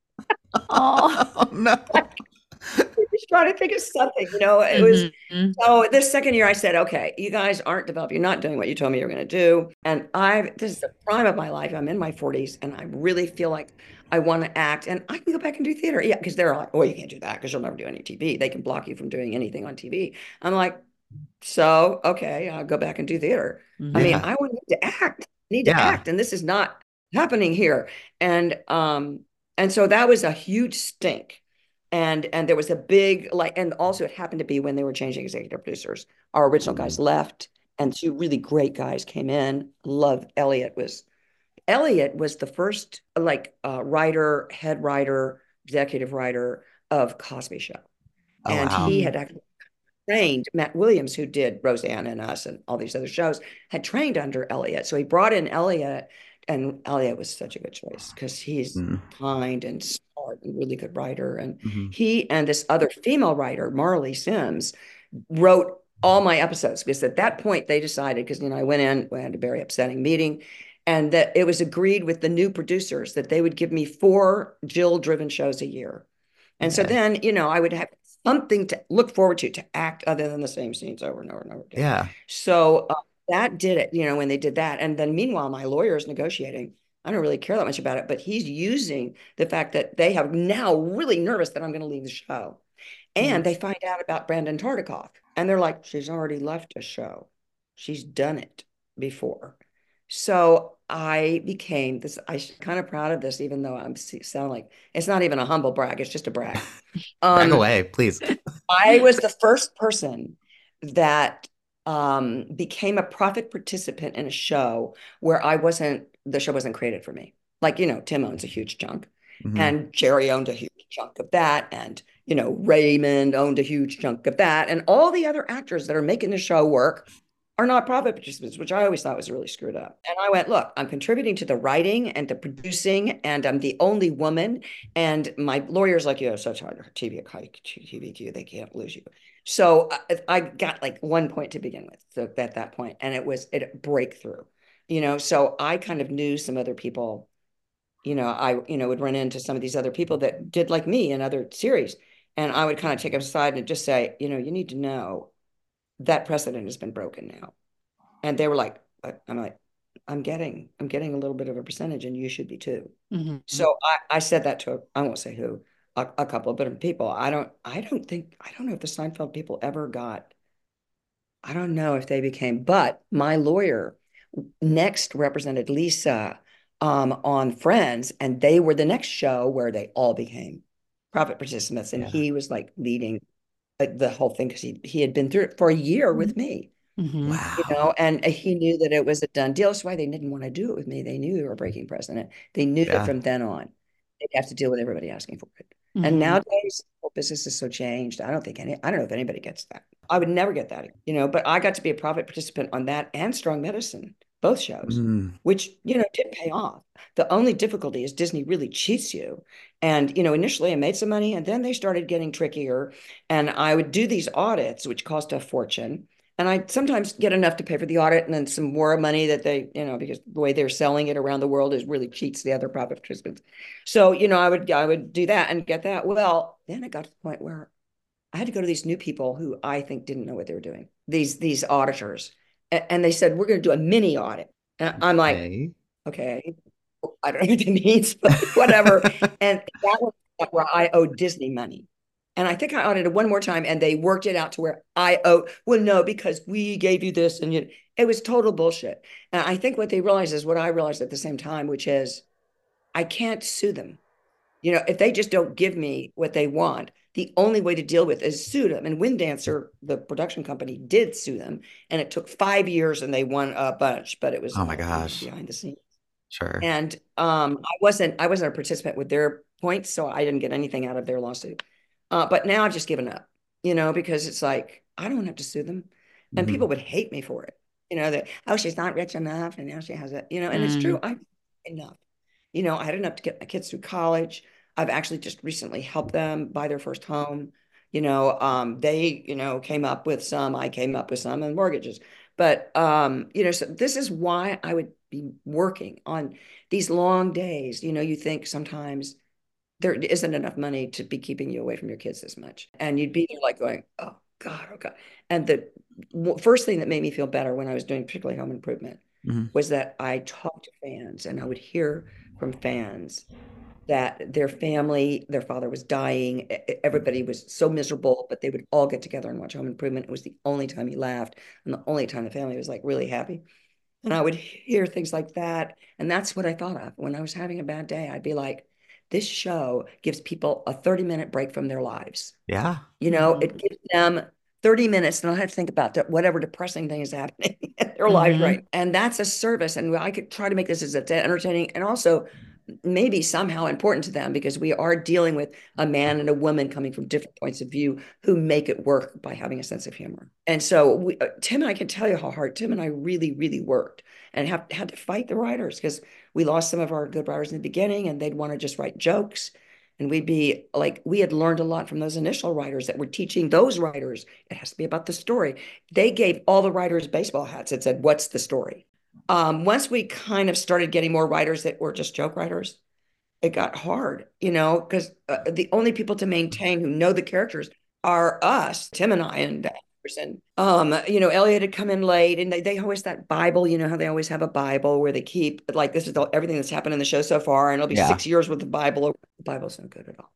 Speaker 1: Oh,
Speaker 2: no.
Speaker 3: Just trying to think of something, you know, it was, mm-hmm. so this second year I said, okay, you guys aren't developing, you're not doing what you told me you're going to do. And I, this is the prime of my life. I'm in my forties and I really feel like I want to act and I can go back and do theater. Yeah. Cause they're like, oh, you can't do that because you'll never do any T V. They can block you from doing anything on T V. I'm like, so, okay, I'll go back and do theater. Mm-hmm. I mean, I want to act, I need to yeah. act. And this is not happening here. And, um, and so that was a huge stink. And and there was a big, like, and also it happened to be when they were changing executive producers. Our original guys left and two really great guys came in. Love Elliot was, Elliot was the first like uh, writer, head writer, executive writer of Cosby Show. Oh, and wow. he had actually trained Matt Williams, who did Roseanne and Us and all these other shows, had trained under Elliot. So he brought in Elliot and Elliot was such a good choice because he's mm. kind and smart and really good writer. And mm-hmm. he and this other female writer, Marley Sims, wrote all my episodes because at that point they decided, because, you know, I went in, we had a very upsetting meeting, and that it was agreed with the new producers that they would give me four Jill-driven shows a year. And okay. so then, you know, I would have something to look forward to, to act other than the same scenes over and over and over again.
Speaker 2: Yeah.
Speaker 3: So uh, that did it, you know, when they did that. And then meanwhile, my lawyer is negotiating. I don't really care that much about it, but he's using the fact that they have now really nervous that I'm going to leave the show. And mm-hmm. they find out about Brandon Tartikoff. And they're like, she's already left a show. She's done it before. So I became this, I'm kind of proud of this, even though I'm sound like it's not even a humble brag, it's just a brag.
Speaker 2: Brag
Speaker 3: Um,
Speaker 2: away, please.
Speaker 3: I was the first person that um, became a profit participant in a show where I wasn't, the show wasn't created for me. Like, you know, Tim owns a huge chunk,
Speaker 2: Mhm.
Speaker 3: and Jerry owned a huge chunk of that. And, you know, Raymond owned a huge chunk of that. And all the other actors that are making the show work are not profit participants, which I always thought was really screwed up. And I went, look, I'm contributing to the writing and the producing, and I'm the only woman. And my lawyer's like, you have such hard T V, T V Q, they can't lose you. So I, I got like one point to begin with, so at that point, and it was it breakthrough, you know. So I kind of knew some other people, you know. I you know would run into some of these other people that did like me in other series, and I would kind of take them aside and just say, you know, you need to know that precedent has been broken now. And they were like, I'm like, I'm getting, I'm getting a little bit of a percentage, and you should be too. Mm-hmm. So I, I said that to, I won't say who, a, a couple of different people. I don't, I don't think, I don't know if the Seinfeld people ever got, I don't know if they became, but my lawyer next represented Lisa um, on Friends, and they were the next show where they all became profit participants. And yeah. He was like leading the whole thing because he, he had been through it for a year mm-hmm. with me.
Speaker 2: Mm-hmm. Wow.
Speaker 3: You know, and he knew that it was a done deal. That's why they didn't want to do it with me. They knew they were breaking precedent. They knew yeah. that from then on, they'd have to deal with everybody asking for it. Mm-hmm. And nowadays, well, business is so changed. I don't think any, I don't know if anybody gets that. I would never get that, you know, but I got to be a profit participant on that and Strong Medicine, both shows, mm. which, you know, did pay off. The only difficulty is Disney really cheats you. And, you know, initially I made some money, and then they started getting trickier. And I would do these audits, which cost a fortune. And I sometimes get enough to pay for the audit and then some more money that they, you know, because the way they're selling it around the world is really cheats the other profit participants. So, you know, I would, I would do that and get that. Well, then it got to the point where I had to go to these new people who I think didn't know what they were doing. These, these auditors. And they said, we're going to do a mini audit. And I'm like, okay, okay. I don't know what it means, but whatever. And that was where I owed Disney money. And I think I audited one more time, and they worked it out to where I owe, well, no, because we gave you this, and you, it was total bullshit. And I think what they realized is what I realized at the same time, which is I can't sue them. You know, if they just don't give me what they want, the only way to deal with is sue them. And Windancer, the production company, did sue them, and it took five years, and they won a bunch, but it was
Speaker 2: oh my gosh
Speaker 3: behind the scenes.
Speaker 2: Sure.
Speaker 3: And um, I wasn't, I wasn't a participant with their points, so I didn't get anything out of their lawsuit. Uh, but now I've just given up, you know, because it's like, I don't have to sue them. And mm-hmm. people would hate me for it. You know, that, oh, she's not rich enough. And now she has it, you know, and mm. it's true. I enough, you know, I had enough to get my kids through college. I've actually just recently helped them buy their first home. You know, um, they, you know, came up with some, I came up with some, and mortgages. But, um, you know, so this is why I would be working on these long days. You know, you think sometimes there isn't enough money to be keeping you away from your kids this much. And you'd be there like going, oh God, oh God. And the first thing that made me feel better when I was doing particularly home improvement mm-hmm. was that I talked to fans, and I would hear from fans that their family, their father was dying. Everybody was so miserable, but they would all get together and watch Home Improvement. It was the only time he laughed, and the only time the family was like really happy. And I would hear things like that. And that's what I thought of when I was having a bad day. I'd be like, this show gives people a thirty minute break from their lives.
Speaker 2: Yeah.
Speaker 3: You know, mm-hmm. it gives them thirty minutes and I don't have to think about whatever depressing thing is happening in their mm-hmm. lives, right? And that's a service. And I could try to make this as entertaining and also maybe somehow important to them, because we are dealing with a man and a woman coming from different points of view who make it work by having a sense of humor. And so we, uh, Tim and I can tell you how hard Tim and I really, really worked and have had to fight the writers, because we lost some of our good writers in the beginning, and they'd want to just write jokes. And we'd be like, we had learned a lot from those initial writers that were teaching those writers. It has to be about the story. They gave all the writers baseball hats that said, what's the story? Um, once we kind of started getting more writers that were just joke writers, it got hard, you know, because uh, the only people to maintain who know the characters are us, Tim and I, and and um, you know, Elliot had come in late, and they, they always that Bible, you know how they always have a Bible where they keep like this is the, everything that's happened in the show so far, and it'll be yeah. six years with the Bible. The Bible's no good at all.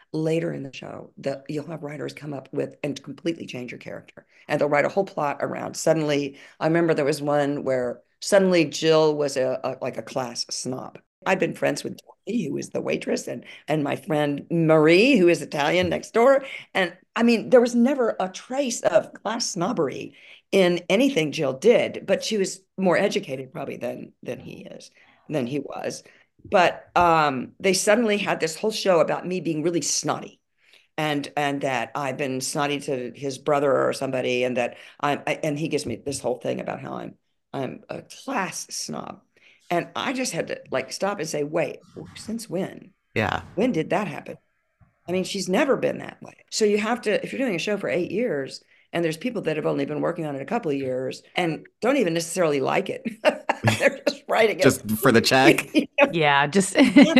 Speaker 3: later in the show that you'll have writers come up with and completely change your character. And they'll write a whole plot around. Suddenly, I remember there was one where suddenly Jill was a, a like a class snob. I'd been friends with Dorothy, who was the waitress, and and my friend Marie, who is Italian next door. And I mean, there was never a trace of class snobbery in anything Jill did, but she was more educated probably than than he is, than he was. But um, they suddenly had this whole show about me being really snotty, and and that I've been snotty to his brother or somebody, and that I'm I, and he gives me this whole thing about how I'm I'm a class snob. And I just had to like stop and say, wait, since when?
Speaker 2: Yeah.
Speaker 3: When did that happen? I mean, she's never been that way. So you have to, if you're doing a show for eight years, and there's people that have only been working on it a couple of years and don't even necessarily like it. They're just writing it.
Speaker 2: Just for the check.
Speaker 3: You know?
Speaker 1: Yeah, just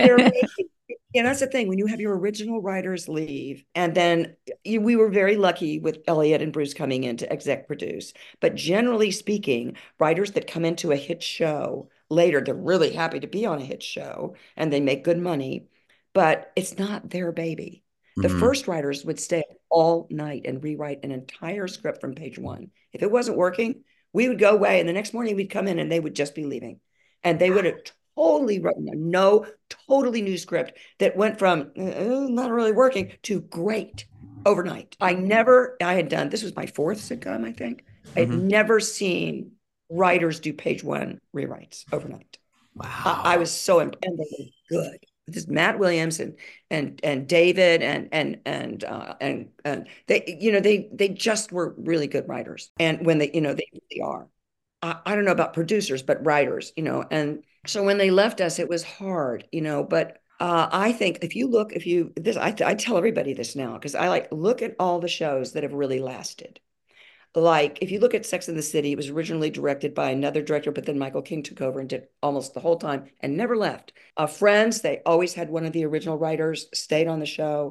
Speaker 3: Yeah, that's the thing. When you have your original writers leave, and then you, we were very lucky with Elliot and Bruce coming in to exec produce. But generally speaking, writers that come into a hit show later, they're really happy to be on a hit show and they make good money, but it's not their baby. The
Speaker 2: Mhm.
Speaker 3: first writers would stay all night and rewrite an entire script from page one. If it wasn't working, we would go away, and the next morning we'd come in and they would just be leaving. And they would have totally written a no, totally new script that went from uh, not really working to great overnight. I never, I had done, this was my fourth sitcom, I think. I had
Speaker 2: Mhm.
Speaker 3: never seen writers do page one rewrites overnight.
Speaker 2: Wow.
Speaker 3: I, I was so impressed. And they were good. This is Matt Williams and and and David and and and uh, and and they, you know, they they just were really good writers. And when they, you know, they really are. I, I don't know about producers, but writers, you know. And so when they left us, it was hard, you know. But uh, I think if you look, if you this, I I tell everybody this now because I like look at all the shows that have really lasted. Like if you look at Sex and the City, it was originally directed by another director, but then Michael King took over and did almost the whole time and never left. Uh, Friends, they always had one of the original writers stayed on the show.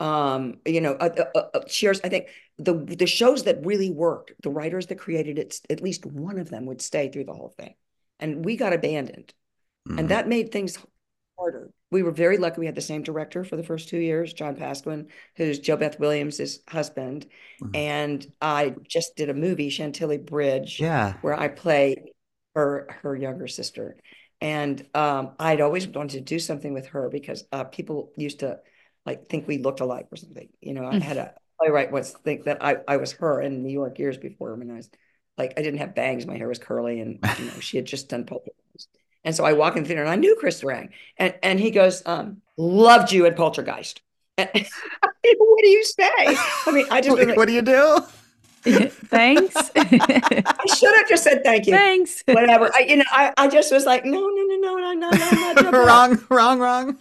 Speaker 3: Um, you know, uh, uh, uh, Cheers. I think the the shows that really worked, the writers that created it, at least one of them would stay through the whole thing. And we got abandoned,
Speaker 2: Mhm.
Speaker 3: and that made things harder. We were very lucky. We had the same director for the first two years, John Pasquin, who's Jo Beth Williams' husband.
Speaker 2: Mhm.
Speaker 3: And I just did a movie, Chantilly Bridge,
Speaker 2: Yeah.
Speaker 3: where I play her her younger sister. And um, I'd always wanted to do something with her because uh, people used to like think we looked alike or something. You know, I had a playwright once think that I, I was her in New York years before when I was like, I didn't have bangs, my hair was curly, and you know, she had just done Poltergeist. And so I walk in the theater and I knew Chris Durang. And and he goes, um, loved you in Poltergeist. And, what do you say? I mean, I just
Speaker 2: Like,
Speaker 3: like,
Speaker 2: what do you do?
Speaker 1: Thanks.
Speaker 3: I should have just said thank you.
Speaker 1: Thanks.
Speaker 3: Whatever. I, you know, I, I just was like, no, no, no, no, no, no, no, no, no.
Speaker 2: wrong, wrong, wrong.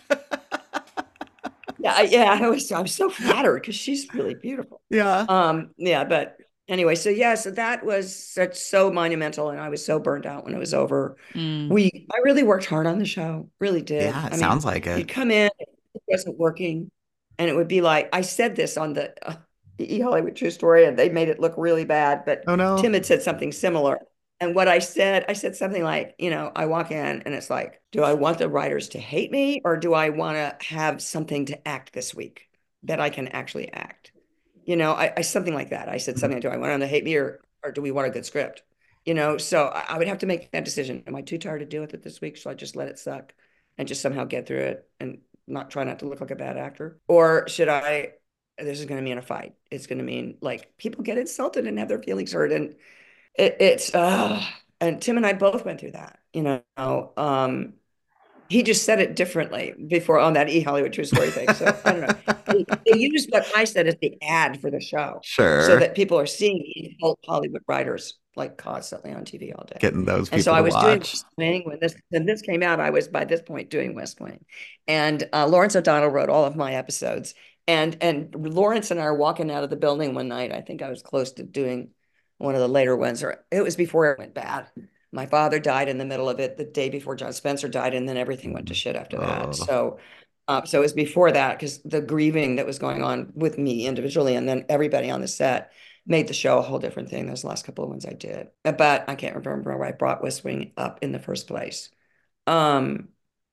Speaker 3: Yeah, I- yeah. I was I was so flattered because she's really beautiful.
Speaker 2: Yeah.
Speaker 3: Um, yeah, but anyway, so yeah, so that was such so monumental, and I was so burnt out when it was over.
Speaker 1: Mm.
Speaker 3: We I really worked hard on the show, really did.
Speaker 2: Yeah, it
Speaker 3: I
Speaker 2: sounds like it.
Speaker 3: You'd come in, it wasn't working, and it would be like I said this on the uh, the E! Hollywood True Story, and they made it look really bad, but
Speaker 2: Oh no.
Speaker 3: Tim had said something similar. And what I said, I said something like, you know, I walk in and it's like, do I want the writers to hate me, or do I want to have something to act this week that I can actually act? You know, I, I something like that. I said something, do I want them to hate me, or or do we want a good script? You know, so I, I would have to make that decision. Am I too tired to deal with it this week? Should I just let it suck and just somehow get through it and not try not to look like a bad actor? Or should I, this is going to mean a fight. It's going to mean like people get insulted and have their feelings hurt. And it, it's, uh, and Tim and I both went through that, you know. Um, he just said it differently before on that E! Hollywood True Story thing. So I don't know. They, they used what I said as the ad for the show.
Speaker 2: Sure.
Speaker 3: So that people are seeing Hollywood writers like constantly on T V all day.
Speaker 2: Getting those people
Speaker 3: And so I
Speaker 2: to
Speaker 3: was
Speaker 2: watch.
Speaker 3: doing West Wing when this when this came out. I was by this point doing West Wing, and uh, Lawrence O'Donnell wrote all of my episodes. And and Lawrence and I are walking out of the building one night. I think I was close to doing one of the later ones, or it was before it went bad. My father died in the middle of it the day before John Spencer died, and then everything went to shit after that.
Speaker 2: Oh.
Speaker 3: So, uh, so it was before that, because the grieving that was going on with me individually, and then everybody on the set, made the show a whole different thing. Those last couple of ones I did, but I can't remember why I brought West Wing up in the first place. Um,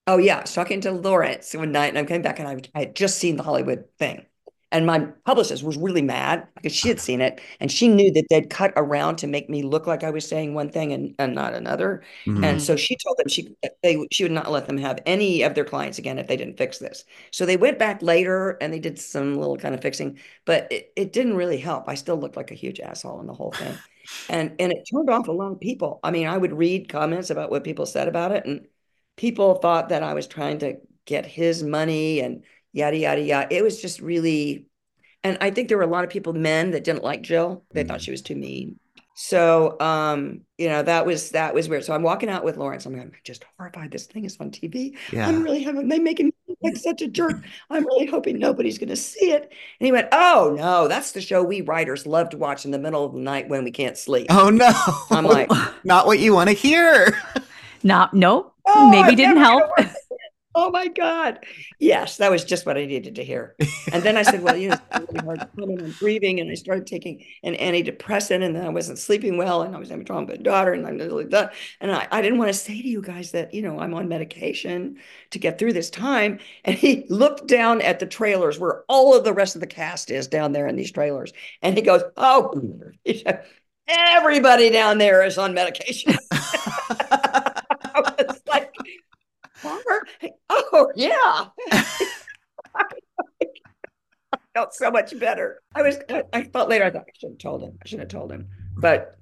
Speaker 3: Oh yeah, I was talking to Lawrence one night, and I'm coming back, and I, I had just seen the Hollywood thing, and my publicist was really mad because she had seen it, and she knew that they'd cut around to make me look like I was saying one thing and, and not another,
Speaker 2: Hmm.
Speaker 3: and so she told them she they she would not let them have any of their clients again if they didn't fix this. So they went back later and they did some little kind of fixing, but it, it didn't really help. I still looked like a huge asshole in the whole thing, and and it turned off a lot of people. I mean, I would read comments about what people said about it, and people thought that I was trying to get his money and yada, yada, yada. It was just really, and I think there were a lot of people, men, that didn't like Jill. They thought
Speaker 2: Hmm.
Speaker 3: she was too mean. So, um, you know, that was that was weird. So I'm walking out with Lawrence. I'm, I'm just horrified. This thing is on T V. I'm
Speaker 2: Yeah.
Speaker 3: really having they making me look like such a jerk. I'm really hoping nobody's going to see it. And he went, "Oh no, that's the show we writers love to watch in the middle of the night when we can't sleep."
Speaker 2: Oh
Speaker 3: I'm
Speaker 2: no.
Speaker 3: like,
Speaker 2: Not what you want to hear.
Speaker 1: Not, nope,
Speaker 3: "Oh,
Speaker 1: maybe
Speaker 3: I'm
Speaker 1: didn't
Speaker 3: never going to
Speaker 1: help.
Speaker 3: work." Oh my God. Yes, that was just what I needed to hear. And then I said, well, you know, it's really hard to come in. I'm grieving. And I started taking an antidepressant, and then I wasn't sleeping well, and I was having trouble with my daughter, and I'm really done. And I, I didn't want to say to you guys that, you know, I'm on medication to get through this time. And he looked down at the trailers where all of the rest of the cast is down there in these trailers. And he goes, oh, he said, everybody down there is on medication. I was like, Palmer? Oh, yeah. I felt so much better. I was, I thought later, I thought I should have told him. I should have told him. But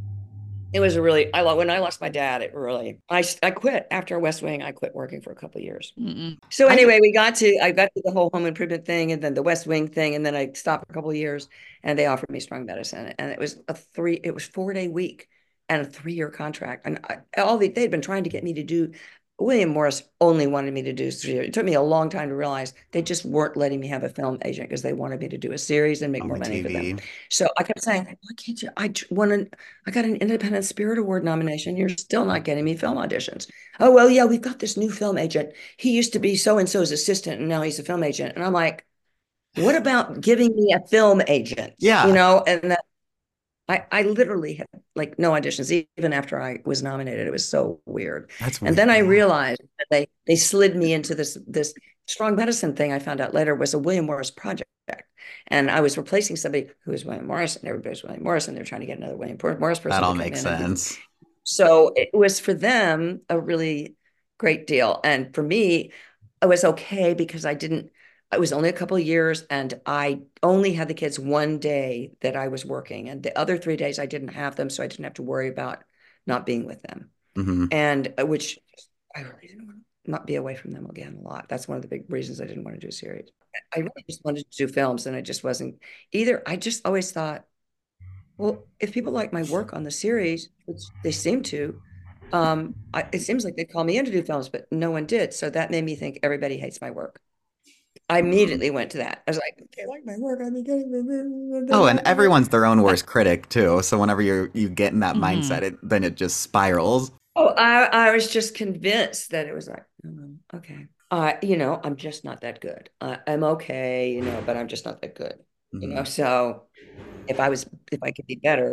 Speaker 3: it was a really, I when I lost my dad, it really, I, I quit after West Wing. I quit working for a couple of years.
Speaker 1: Mm-mm.
Speaker 3: So
Speaker 2: I
Speaker 3: anyway, we got to, I got to the whole home improvement thing and then the West Wing thing. And then I stopped for a couple of years and they offered me strong medicine. And it was a three, it was four day week and a three year contract. And I, all the, they'd been trying to get me to do, William Morris only wanted me to do three years. It took me a long time to realize they just weren't letting me have a film agent because they wanted me to do a series and make
Speaker 2: on
Speaker 3: more
Speaker 2: my
Speaker 3: money for them.
Speaker 2: T V.
Speaker 3: So I kept saying, why can't you? I won an, I got an Independent Spirit Award nomination. You're still not getting me film auditions. Oh, well, yeah, we've got this new film agent. He used to be so-and-so's assistant and now he's a film agent. And I'm like, what about giving me a film agent? You
Speaker 2: Yeah,
Speaker 3: know, and that I, I literally had like no auditions, even after I was nominated. It was so weird.
Speaker 2: that's
Speaker 3: And
Speaker 2: weird.
Speaker 3: then I
Speaker 2: Yeah.
Speaker 3: realized that they they slid me into this this strong medicine thing. I found out later was a William Morris project. And I was replacing somebody who was William Morris, and everybody was William Morris, and they're trying to get another William Morris
Speaker 2: That
Speaker 3: person to
Speaker 2: all
Speaker 3: come
Speaker 2: makes
Speaker 3: in and be.
Speaker 2: sense.
Speaker 3: So it was for them a really great deal. And for me, it was okay because I didn't, it was only a couple of years and I only had the kids one day that I was working. And the other three days I didn't have them. So I didn't have to worry about not being with them.
Speaker 2: Hmm.
Speaker 3: And uh, which I really didn't want to not be away from them again a lot. That's one of the big reasons I didn't want to do a series. I really just wanted to do films and it just wasn't either. I just always thought, well, if people like my work on the series, which they seem to, um, I, it seems like they call me in to do films, but no one did. So that made me think everybody hates my work. I immediately went to that. I was like, they like my work. I mean, they
Speaker 2: Oh,
Speaker 3: don't
Speaker 2: and
Speaker 3: like my work.
Speaker 2: everyone's their own worst critic too. So whenever you you get in that mindset,
Speaker 1: Mhm.
Speaker 2: it then it just spirals.
Speaker 3: Oh, I, I was just convinced that it was like, oh, okay. Uh, you know, I'm just not that good. Uh, I'm okay, you know, but I'm just not that good. You know,
Speaker 2: Hmm.
Speaker 3: so if I was, if I could be better.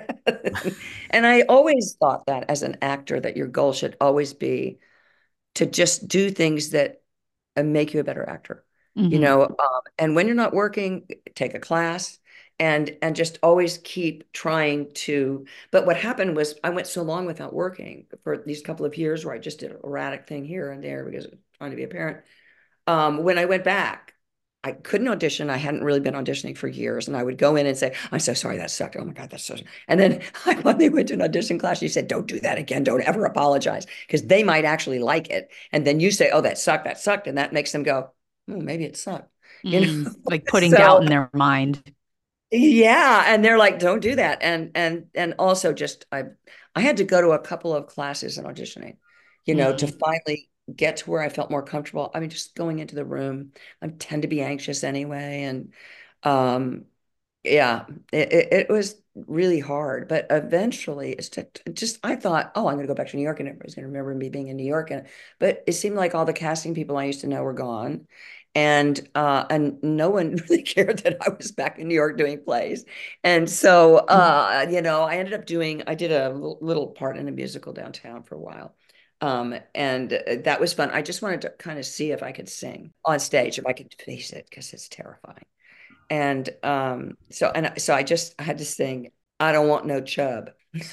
Speaker 3: And I always thought that as an actor, that your goal should always be to just do things that uh, make you a better actor. You
Speaker 1: Mhm.
Speaker 3: know, um, and when you're not working, take a class and and just always keep trying to. But what happened was I went so long without working for these couple of years where I just did an erratic thing here and there because of trying to be a parent. Um, when I went back, I couldn't audition. I hadn't really been auditioning for years. And I would go in and say, I'm so sorry, that sucked. Oh my God, that's so. And then I finally went to an audition class. She said, don't do that again. Don't ever apologize because they might actually like it. And then you say, oh, that sucked, that sucked. And that makes them go, oh, maybe it sucked. You know?
Speaker 1: Mm. Like putting doubt
Speaker 3: So
Speaker 1: in their mind.
Speaker 3: yeah. And they're like, don't do that. And and and also just I I had to go to a couple of classes in auditioning, you know, to
Speaker 1: Mm.
Speaker 3: finally get to where I felt more comfortable. I mean, just going into the room, I tend to be anxious anyway. And um, yeah, it, it, it was really hard. But eventually it's just, just I thought, oh, I'm gonna go back to New York and everybody's gonna remember me being in New York. And but it seemed like all the casting people I used to know were gone. And uh, and no one really cared that I was back in New York doing plays. And so uh, you know, I ended up doing, I did a little part in a musical downtown for a while. Um, and uh, that was fun. I just wanted to kind of see if I could sing on stage, if I could face it, because it's terrifying. And um, so and so I just I had to sing "I Don't Want No Chub."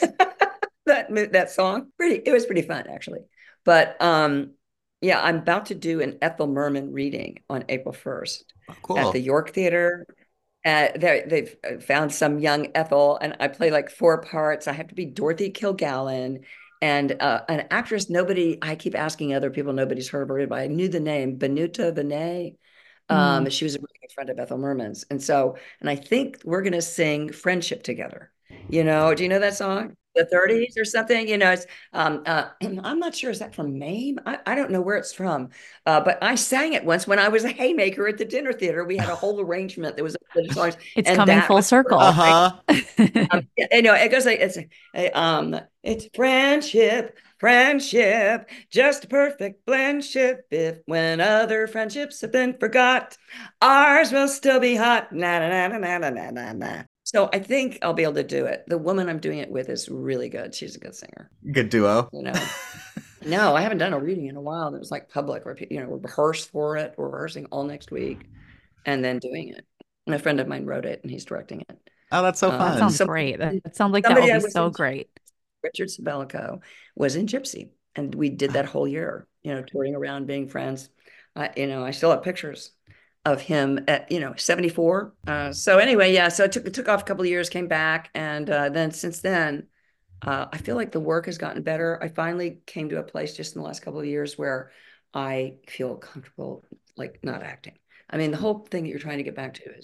Speaker 3: that that song. Pretty, it was pretty fun actually. But um, yeah, I'm about to do an Ethel Merman reading on April first
Speaker 2: Oh,
Speaker 3: at the
Speaker 2: cool.
Speaker 3: York Theater. Uh, they they've uh, found some young Ethel, and I play like four parts. I have to be Dorothy Kilgallen and uh, an actress nobody. I keep asking other people, nobody's heard of her, but I knew the name Benuta Vinay. Um,
Speaker 1: Mm.
Speaker 3: she was a really good friend of Ethel Merman's, and so and I think we're gonna sing "Friendship" together. You know, do you know that song? The thirties or something? You know, it's um uh I'm not sure, is that from Mame? I, I don't know where it's from. Uh, but I sang it once when I was a haymaker at the dinner theater. We had a whole arrangement that was of songs,
Speaker 1: It's
Speaker 3: and
Speaker 1: coming
Speaker 3: that
Speaker 1: full
Speaker 3: was the first
Speaker 1: circle.
Speaker 3: thing.
Speaker 2: Uh-huh.
Speaker 3: Um, you know, it goes like it's um, it's friendship, friendship, just a perfect blendship. If when other friendships have been forgot, ours will still be hot. Na na na na na na na na. So I think I'll be able to do it. The woman I'm doing it with is really good. She's a good singer.
Speaker 2: Good duo.
Speaker 3: You know. No, I haven't done a reading in a while that was like public, where you know, we rehearsed for it. We're rehearsing all next week and then doing it. And a friend of mine wrote it and he's directing it.
Speaker 2: Oh, that's so
Speaker 1: That
Speaker 3: Um,
Speaker 1: sounds
Speaker 2: fun.
Speaker 3: somebody,
Speaker 1: great. That, that sounds like that will
Speaker 3: somebody I
Speaker 1: be
Speaker 3: was
Speaker 1: so
Speaker 3: in,
Speaker 1: great.
Speaker 3: Richard Sabelico was in Gypsy, and we did that whole year, you know, touring around, being friends. I, you know, I still have pictures of him at, you know, seventy-four. Uh, so anyway, yeah, so it took, it took off a couple of years, came back. And uh, then since then, uh, I feel like the work has gotten better. I finally came to a place just in the last couple of years where I feel comfortable, like not acting. I mean, the whole thing that you're trying to get back to is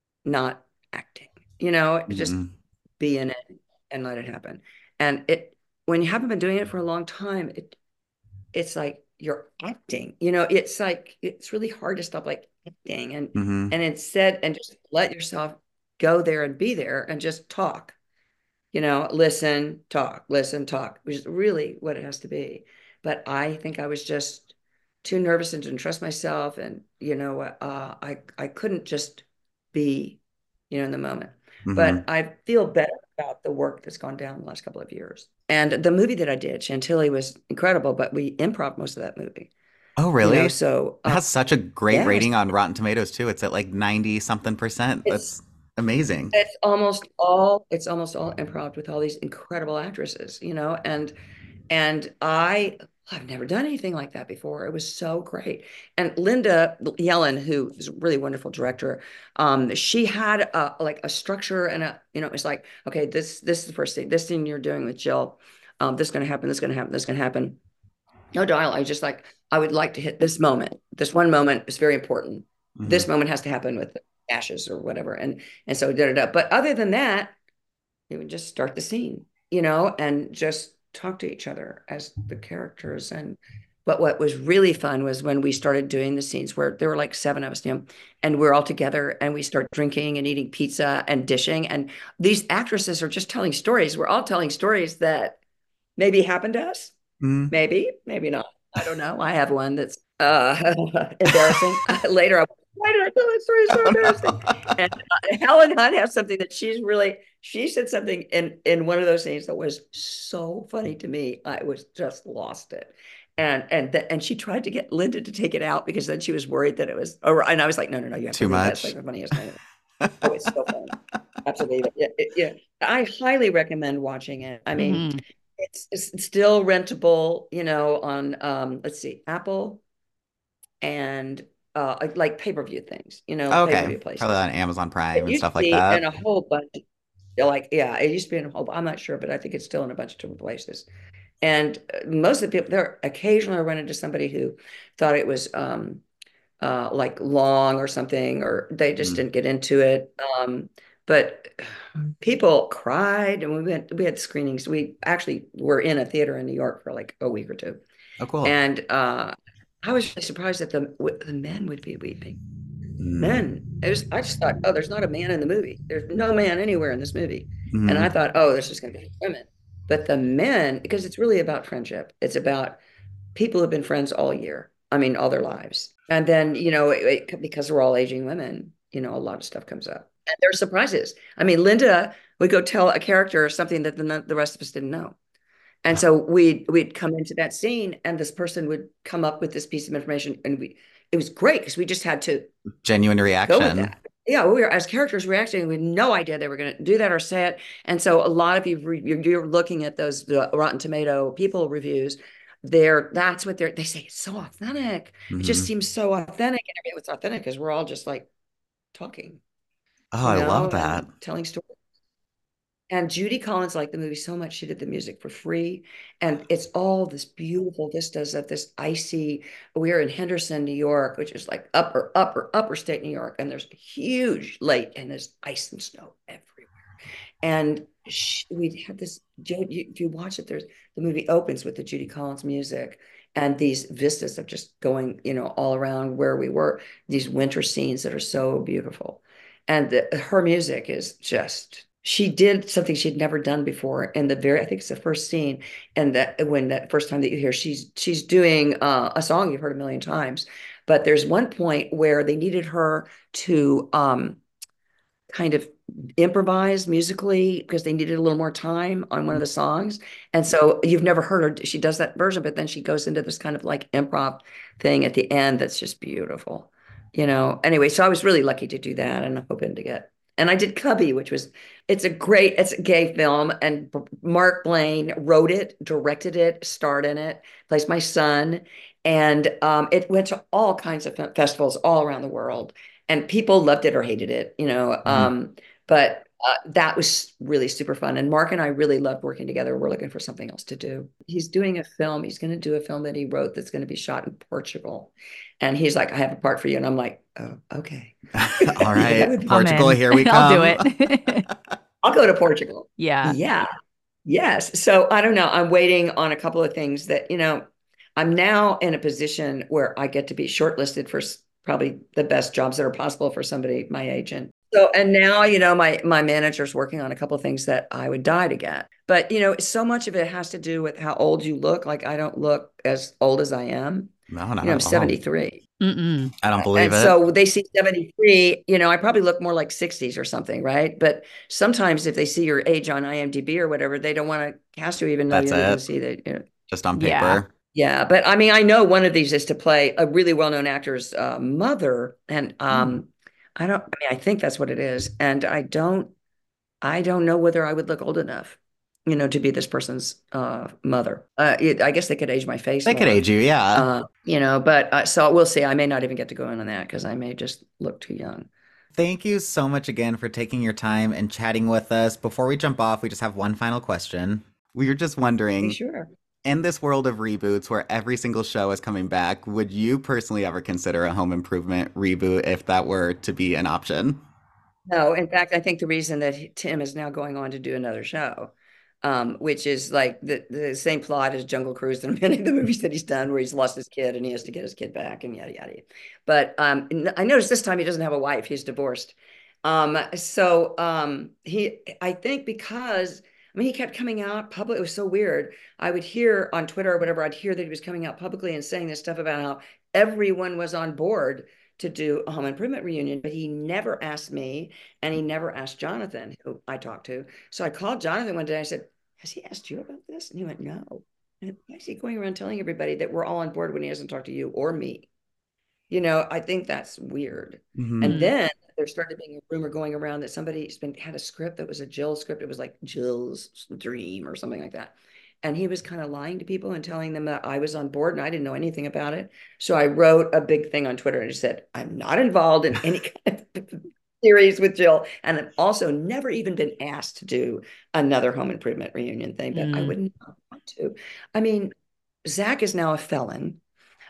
Speaker 3: not acting, you know, just
Speaker 2: Mhm.
Speaker 3: be in it and let it happen. And it, when you haven't been doing it for a long time, it, it's like you're acting, you know, it's like, it's really hard to stop like acting and,
Speaker 2: Mhm.
Speaker 3: and instead, and just let yourself go there and be there and just talk, you know, listen, talk, listen, talk, which is really what it has to be. But I think I was just too nervous and didn't trust myself. And, you know, uh, I, I couldn't just be, you know, in the moment. But
Speaker 2: Mhm.
Speaker 3: I feel better about the work that's gone down the last couple of years. And the movie that I did, Chantilly, was incredible, but we improv most of that movie,
Speaker 2: Oh,
Speaker 3: you know,
Speaker 2: really? It
Speaker 3: so uh,
Speaker 2: has such a great
Speaker 3: yes,
Speaker 2: rating on Rotten Tomatoes too. It's at like ninety something percent.
Speaker 3: it's
Speaker 2: That's amazing.
Speaker 3: it's almost all it's almost all improv with all these incredible actresses, you know, and and I I've never done anything like that before. It was so great. And Linda Yellen, who is a really wonderful director, um, she had a like a structure and a, you know, it's like, okay, this this is the first thing, this thing you're doing with Jill, um, this is gonna happen, this is gonna happen, this is gonna happen. No dialogue. I just like, I would like to hit this moment. This one moment is very important. This
Speaker 2: Mhm.
Speaker 3: moment has to happen with the ashes or whatever. And and so da da da. But other than that, you would just start the scene, you know, and just talk to each other as the characters. And but what was really fun was when we started doing the scenes where there were like seven of us, you know, and we're all together and we start drinking and eating pizza and dishing. And these actresses are just telling stories. We're all telling stories that maybe happened to us.
Speaker 2: Mhm.
Speaker 3: Maybe, maybe not. I don't know. I have one that's uh, embarrassing. Later, I, why did I tell that story? It's so
Speaker 2: Oh,
Speaker 3: embarrassing.
Speaker 2: no.
Speaker 3: And uh, Helen Hunt has something that she's really, she said something in in one of those scenes that was so funny to me. I was just lost it. And and the, and she tried to get Linda to take it out because then she was worried that it was, or and I was like, no, no, no, you have to
Speaker 2: Too
Speaker 3: leave that. It's like
Speaker 2: much.
Speaker 3: the funniest thing. Oh, it's so funny. Absolutely. Yeah, it- yeah. I highly recommend watching it. I mean,
Speaker 1: Hmm.
Speaker 3: it's, it's still rentable, you know, on um, let's see, Apple and uh, like pay-per-view things, you know,
Speaker 2: Okay.
Speaker 3: pay-per-view
Speaker 2: Probably
Speaker 3: places.
Speaker 2: on Amazon Prime
Speaker 3: It
Speaker 2: and
Speaker 3: used to
Speaker 2: stuff like
Speaker 3: be in
Speaker 2: that.
Speaker 3: a whole bunch, like, yeah, it used to be in a whole, I'm not sure, but I think it's still in a bunch of different places. And uh, most of the people there, occasionally I run into somebody who thought it was um, uh, like long or something, or they just
Speaker 2: Mhm.
Speaker 3: didn't get into it. Um, but people cried, and we went, we had screenings. We actually were in a theater in New York for like a week or two.
Speaker 2: Oh, cool.
Speaker 3: And uh, I was really surprised that the the men would be weeping. Men.
Speaker 2: Mm.
Speaker 3: It was, I just thought, oh, there's not a man in the movie. There's no man anywhere in this movie. And I
Speaker 2: Mhm.
Speaker 3: thought, oh, there's just going to be women. But the men, because it's really about friendship. It's about people who've been friends all year. I mean, all their lives. And then, you know, it, it, because we're all aging women, you know, a lot of stuff comes up. And there are surprises. I mean, Linda would go tell a character something that the, the rest of us didn't know. And so we'd we'd come into that scene, and this person would come up with this piece of information, and we it was great because we just had to
Speaker 2: Genuine
Speaker 3: go with
Speaker 2: reaction.
Speaker 3: that. Yeah, we were as characters reacting. We had no idea they were going to do that or say it. And so a lot of you, you're, you're looking at those the Rotten Tomato people reviews. They're that's what they're they say. It's so authentic. It just
Speaker 2: Mhm.
Speaker 3: seems so authentic, and everything was authentic because we're all just like talking,
Speaker 2: Oh,
Speaker 3: you
Speaker 2: I love
Speaker 3: know,
Speaker 2: that.
Speaker 3: and telling stories. And Judy Collins liked the movie so much, she did the music for free. And it's all this beautiful vistas of this icy. We're in Henderson, New York, which is like upper, upper, upper state New York. And there's a huge lake and there's ice and snow everywhere. And she, we had this, if you watch it, there's the movie opens with the Judy Collins music and these vistas of just going, you know, all around where we were, these winter scenes that are so beautiful. And the, her music is just, she did something she'd never done before in the very, I think it's the first scene. And that when that first time that you hear, she's, she's doing uh, a song you've heard a million times, but there's one point where they needed her to, um, kind of improvise musically because they needed a little more time on one of the songs. And so you've never heard her. She does that version, but then she goes into this kind of like improv thing at the end that's just beautiful. You know, anyway, so I was really lucky to do that and I'm hoping to get. And I did Cubby, which was, it's a great, it's a gay film. And Mark Blaine wrote it, directed it, starred in it, plays my son. And um, it went to all kinds of festivals all around the world and people loved it or hated it, you know.
Speaker 2: Mhm.
Speaker 3: Um, but uh, that was really super fun. And Mark and I really loved working together. We're looking for something else to do. He's doing a film. He's going to do a film that he wrote that's going to be shot in Portugal. And he's like, I have a part for you. And I'm like, oh, okay.
Speaker 2: All
Speaker 3: Yeah, that
Speaker 2: right,
Speaker 3: would be,
Speaker 1: I'm
Speaker 2: Portugal,
Speaker 1: in.
Speaker 2: here we
Speaker 1: I'll do
Speaker 2: come.
Speaker 1: it.
Speaker 3: I'll go to Portugal.
Speaker 1: Yeah.
Speaker 3: Yeah. Yes. So I don't know. I'm waiting on a couple of things that, you know, I'm now in a position where I get to be shortlisted for s- probably the best jobs that are possible for somebody my age. And so, and now, you know, my my manager's working on a couple of things that I would die to get. But, you know, so much of it has to do with how old you look. Like I don't look as old as I am.
Speaker 2: No, not
Speaker 3: You know, I'm
Speaker 2: at all.
Speaker 3: seventy-three.
Speaker 1: Mm-mm.
Speaker 2: I don't believe
Speaker 3: And
Speaker 2: it.
Speaker 3: so they see seventy-three, you know, I probably look more like sixties or something, right? But sometimes if they see your age on IMDb or whatever, they don't want to cast you even though
Speaker 2: That's
Speaker 3: you can
Speaker 2: it.
Speaker 3: see that, you know.
Speaker 2: Just on
Speaker 1: Yeah.
Speaker 2: paper.
Speaker 3: Yeah, but I mean, I know one of these is to play a really well-known actor's uh, mother, and
Speaker 2: Hmm.
Speaker 3: um, I don't. I mean, I think that's what it is, and I don't. I don't know whether I would look old enough, you know, to be this person's uh, mother. Uh, it, I guess they could age my face
Speaker 2: They could
Speaker 3: more,
Speaker 2: age you, yeah.
Speaker 3: uh, you know. But uh, so we'll see. I may not even get to go in on that because I may just look too young.
Speaker 2: Thank you so much again for taking your time and chatting with us. Before we jump off, we just have one final question. We were just
Speaker 3: Hey,
Speaker 2: wondering,
Speaker 3: sure.
Speaker 2: in this world of reboots where every single show is coming back, would you personally ever consider a Home Improvement reboot if that were to be an option?
Speaker 3: No, in fact, I think the reason that he- Tim is now going on to do another show, um, which is like the, the same plot as Jungle Cruise and many of the movies that he's done, where he's lost his kid and he has to get his kid back and yada yada. But um, n- I noticed this time he doesn't have a wife; he's divorced. Um, so um, he, I think, because I mean, he kept coming out public. It was so weird. I would hear on Twitter or whatever, I'd hear that he was coming out publicly and saying this stuff about how everyone was on board to do a home improvement reunion, but he never asked me and he never asked Jonathan, who I talked to. So I called Jonathan one day. I said, has he asked you about this? And he went, no. And why is he going around telling everybody that we're all on board when he hasn't talked to you or me? You know, I think that's weird. And
Speaker 2: Hmm.
Speaker 1: Mm.
Speaker 3: then there started being a rumor going around that somebody's been had a script that was a Jill script. It was like Jill's dream or something like that. And he was kind of lying to people and telling them that I was on board and I didn't know anything about it. So I wrote a big thing on Twitter and just said, I'm not involved in any kind of series with Jill. And I've also never even been asked to do another home improvement reunion thing, but I
Speaker 1: Mm.
Speaker 3: wouldn't want to. I mean, Zach is now a felon.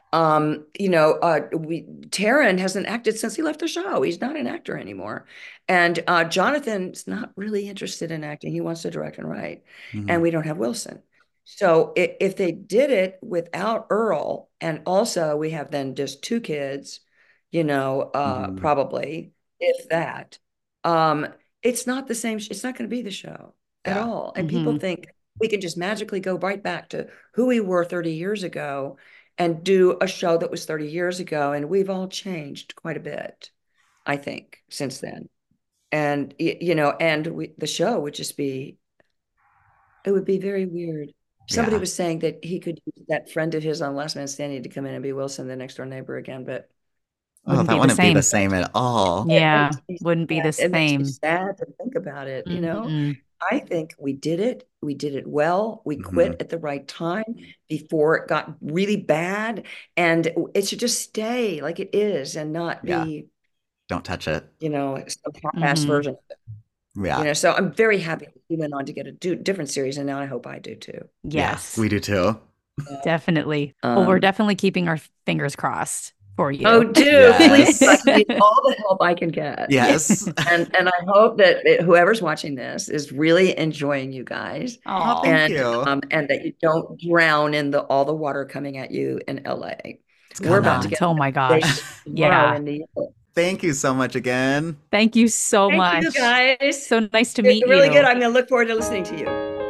Speaker 3: Um, you know, uh, we Taron hasn't acted since he left the show. He's not an actor anymore. And uh, Jonathan's not really interested in acting. He wants to direct and write.
Speaker 2: Hmm.
Speaker 3: And we don't have Wilson. So if, if they did it without Earl, and also we have then just two kids, you know, uh,
Speaker 2: Hmm.
Speaker 3: probably, if that, um, it's not the same. It's not going to be the show at
Speaker 2: Yeah.
Speaker 3: all. And people
Speaker 1: Hmm.
Speaker 3: think we can just magically go right back to who we were thirty years ago and do a show that was thirty years ago. And we've all changed quite a bit, I think, since then. And, you know, and we, the show would just be, it would be very weird. Somebody
Speaker 2: Yeah.
Speaker 3: was saying that he could use that friend of his on Last Man Standing to come in and be Wilson, the next door neighbor again, but
Speaker 2: Oh,
Speaker 1: Wouldn't
Speaker 2: that
Speaker 1: be the
Speaker 2: wouldn't be the
Speaker 1: same.
Speaker 2: same at all.
Speaker 3: it
Speaker 1: Yeah,
Speaker 3: makes me
Speaker 1: wouldn't be the
Speaker 3: sad. It makes me
Speaker 1: same.
Speaker 3: sad to think about it, you know?
Speaker 1: Mhm.
Speaker 3: I think we did it. We did it well. We
Speaker 2: Mhm.
Speaker 3: quit at the right time before it got really bad. And it should just stay like it is and not
Speaker 2: Yeah.
Speaker 3: be,
Speaker 2: Don't touch it.
Speaker 3: you know, some half-ass
Speaker 1: Mhm.
Speaker 3: version of it.
Speaker 2: Yeah.
Speaker 3: You know, so I'm very happy he went on to get a do, different series, and now I hope I do too.
Speaker 1: Yes,
Speaker 2: Yeah, we do too.
Speaker 1: definitely. Well, we're
Speaker 3: Um,
Speaker 1: definitely keeping our fingers crossed for you.
Speaker 3: Oh, do
Speaker 2: Yes.
Speaker 3: please. I need all the help I can get.
Speaker 2: Yes.
Speaker 3: And and I hope that it- whoever's watching this is really enjoying you guys,
Speaker 2: Oh,
Speaker 1: Aw.
Speaker 2: thank
Speaker 3: and
Speaker 2: you.
Speaker 3: um, and that you don't drown in the all the water coming at you in L A.
Speaker 2: It's
Speaker 3: We're about to
Speaker 2: coming.
Speaker 3: get
Speaker 1: Oh my gosh.
Speaker 3: tomorrow
Speaker 1: Yeah.
Speaker 3: in New York.
Speaker 2: Thank you so much again.
Speaker 1: Thank you so
Speaker 3: Thank
Speaker 1: much.
Speaker 3: you guys.
Speaker 1: So nice to
Speaker 3: You're
Speaker 1: meet
Speaker 3: really
Speaker 1: you.
Speaker 3: good. I'm going to look forward to listening to you.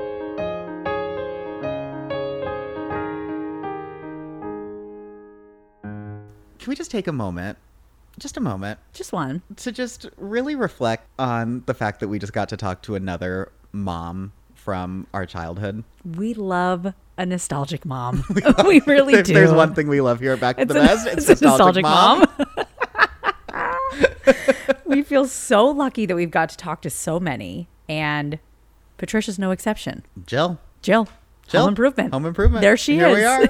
Speaker 2: Can we just take a moment, just a moment,
Speaker 1: Just one.
Speaker 2: to just really reflect on the fact that we just got to talk to another mom from our childhood?
Speaker 1: We love a nostalgic mom. we really
Speaker 2: If
Speaker 1: do.
Speaker 2: there's one thing we love here at Back to
Speaker 1: It's
Speaker 2: the
Speaker 1: a-
Speaker 2: Best, it's,
Speaker 1: it's a
Speaker 2: nostalgic,
Speaker 1: nostalgic
Speaker 2: mom.
Speaker 1: We feel so lucky that we've got to talk to so many, and Patricia's no exception.
Speaker 2: Jill.
Speaker 1: Jill,
Speaker 2: Jill.
Speaker 1: Home Improvement.
Speaker 2: Home Improvement.
Speaker 1: There she
Speaker 2: Here
Speaker 1: is.
Speaker 2: we are.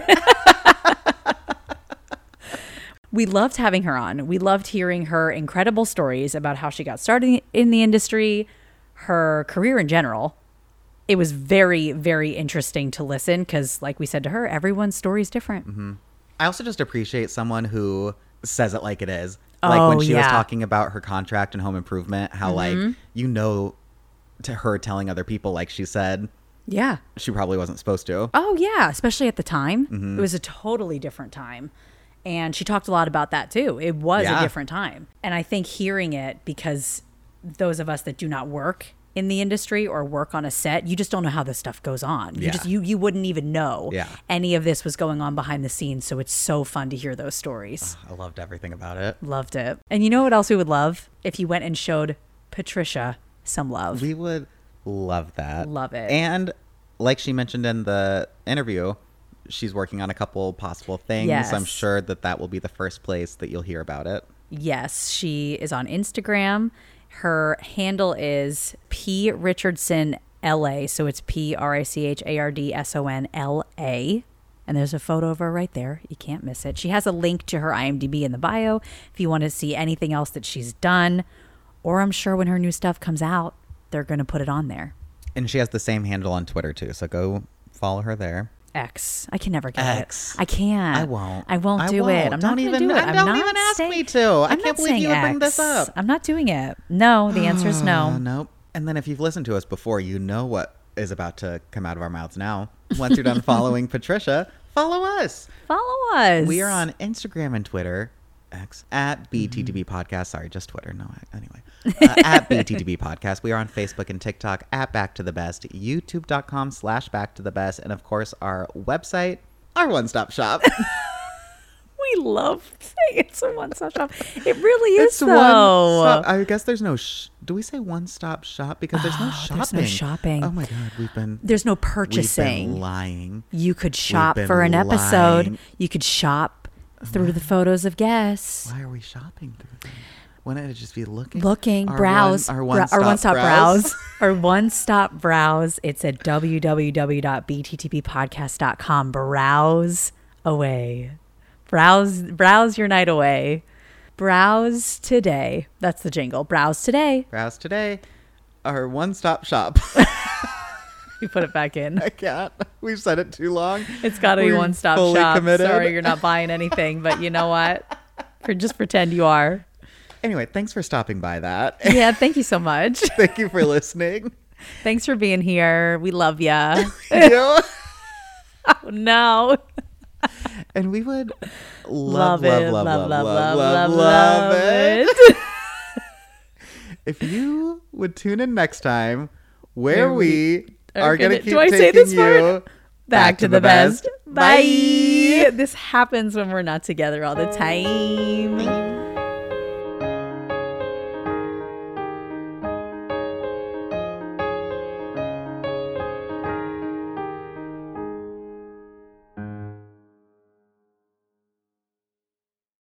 Speaker 1: We loved having her on. We loved hearing her incredible stories about how she got started in the industry, her career in general. It was very, very interesting to listen because, like we said to her, everyone's story is different.
Speaker 2: Mm-hmm. I also just appreciate someone who says it like it is. Like
Speaker 1: Oh,
Speaker 2: when she was
Speaker 1: yeah.
Speaker 2: talking about her contract and Home Improvement, how
Speaker 1: Mm-hmm.
Speaker 2: like, you know, to her telling other people, like she said,
Speaker 1: Yeah.
Speaker 2: she probably wasn't supposed to.
Speaker 1: Oh, yeah. Especially at the time.
Speaker 2: Mm-hmm.
Speaker 1: It was a totally different time. And she talked a lot about that too. It was
Speaker 2: Yeah.
Speaker 1: a different time. And I think hearing it, because those of us that do not work in the industry or work on a set, you just don't know how this stuff goes on. You
Speaker 2: Yeah.
Speaker 1: just you you wouldn't even know
Speaker 2: Yeah.
Speaker 1: any of this was going on behind the scenes. So it's so fun to hear those stories.
Speaker 2: I loved everything about it.
Speaker 1: Loved it. And you know what else we would love? If you went and showed Patricia some love.
Speaker 2: We would love that.
Speaker 1: Love it.
Speaker 2: And like she mentioned in the interview, she's working on a couple possible things.
Speaker 1: Yes.
Speaker 2: I'm sure that that will be the first place that you'll hear about it.
Speaker 1: Yes, she is on Instagram. Her handle is P Richardson L A. So it's P R I C H A R D S O N L A. And there's a photo of her right there. You can't miss it. She has a link to her IMDb in the bio if you want to see anything else that she's done. Or I'm sure when her new stuff comes out, they're going to put it on there.
Speaker 2: And she has the same handle on Twitter too. So go follow her there.
Speaker 1: X. I can never get
Speaker 2: X.
Speaker 1: it. I can't.
Speaker 2: I won't.
Speaker 1: I won't
Speaker 2: I
Speaker 1: do
Speaker 2: won't.
Speaker 1: it. I'm
Speaker 2: Don't
Speaker 1: not going to
Speaker 2: even-
Speaker 1: do it.
Speaker 2: and
Speaker 1: I'm
Speaker 2: don't
Speaker 1: not
Speaker 2: even ask
Speaker 1: saying-
Speaker 2: me to. I
Speaker 1: I'm
Speaker 2: can't
Speaker 1: not
Speaker 2: believe
Speaker 1: saying
Speaker 2: you would bring this
Speaker 1: X.
Speaker 2: up.
Speaker 1: I'm not doing it. No, the answer is
Speaker 2: Uh,
Speaker 1: no.
Speaker 2: nope. And then if you've listened to us before, you know what is about to come out of our mouths now. Once you're done following Patricia, follow us.
Speaker 1: Follow us.
Speaker 2: We are on Instagram and Twitter, X, at B T T B Podcast. Sorry, just Twitter. No, anyway. Uh, at B T T B Podcast. We are on Facebook and TikTok at Back to the Best, youtube.com slash Back to the Best, and of course our website, our one-stop shop.
Speaker 1: We love saying it's a one-stop shop. It really is,
Speaker 2: It's
Speaker 1: though.
Speaker 2: one stop. I guess there's no. Sh- do we say one-stop shop? Because there's no
Speaker 1: Oh,
Speaker 2: shopping.
Speaker 1: there's no shopping.
Speaker 2: Oh my God, we've been.
Speaker 1: There's no
Speaker 2: We've been
Speaker 1: purchasing.
Speaker 2: lying.
Speaker 1: You could shop
Speaker 2: been
Speaker 1: for an episode.
Speaker 2: lying.
Speaker 1: You could shop through the photos of guests.
Speaker 2: Why are we shopping through them? Why not just be looking?
Speaker 1: Looking,
Speaker 2: Our
Speaker 1: browse,
Speaker 2: one- our
Speaker 1: bra-
Speaker 2: one-stop
Speaker 1: our one-stop
Speaker 2: browse.
Speaker 1: browse, our one-stop browse. It's at w w w dot b t t b podcast dot com. Browse away, browse, browse your night away. Browse today. That's the jingle. Browse today.
Speaker 2: Browse today. Our one-stop shop.
Speaker 1: We put it back in.
Speaker 2: I can't. We've said it too long.
Speaker 1: It's got to be
Speaker 2: We're
Speaker 1: one-stop
Speaker 2: fully
Speaker 1: shop.
Speaker 2: committed.
Speaker 1: Sorry, you're not buying anything, but you know what? For just pretend you are.
Speaker 2: Anyway, thanks for stopping by that.
Speaker 1: Yeah, thank you so much.
Speaker 2: Thank you for listening.
Speaker 1: Thanks for being here. We love ya.
Speaker 2: You know?
Speaker 1: Oh, no.
Speaker 2: And we would love,
Speaker 1: Love
Speaker 2: love,
Speaker 1: it.
Speaker 2: love, love, love, love, love,
Speaker 1: love
Speaker 2: it.
Speaker 1: it.
Speaker 2: If you would tune in next time, where
Speaker 1: Where
Speaker 2: we are going to
Speaker 1: gonna-
Speaker 2: keep
Speaker 1: do I say
Speaker 2: taking
Speaker 1: this
Speaker 2: you
Speaker 1: part? Back, to, the, best.
Speaker 2: Bye.
Speaker 1: Bye. This happens when we're not together all the time.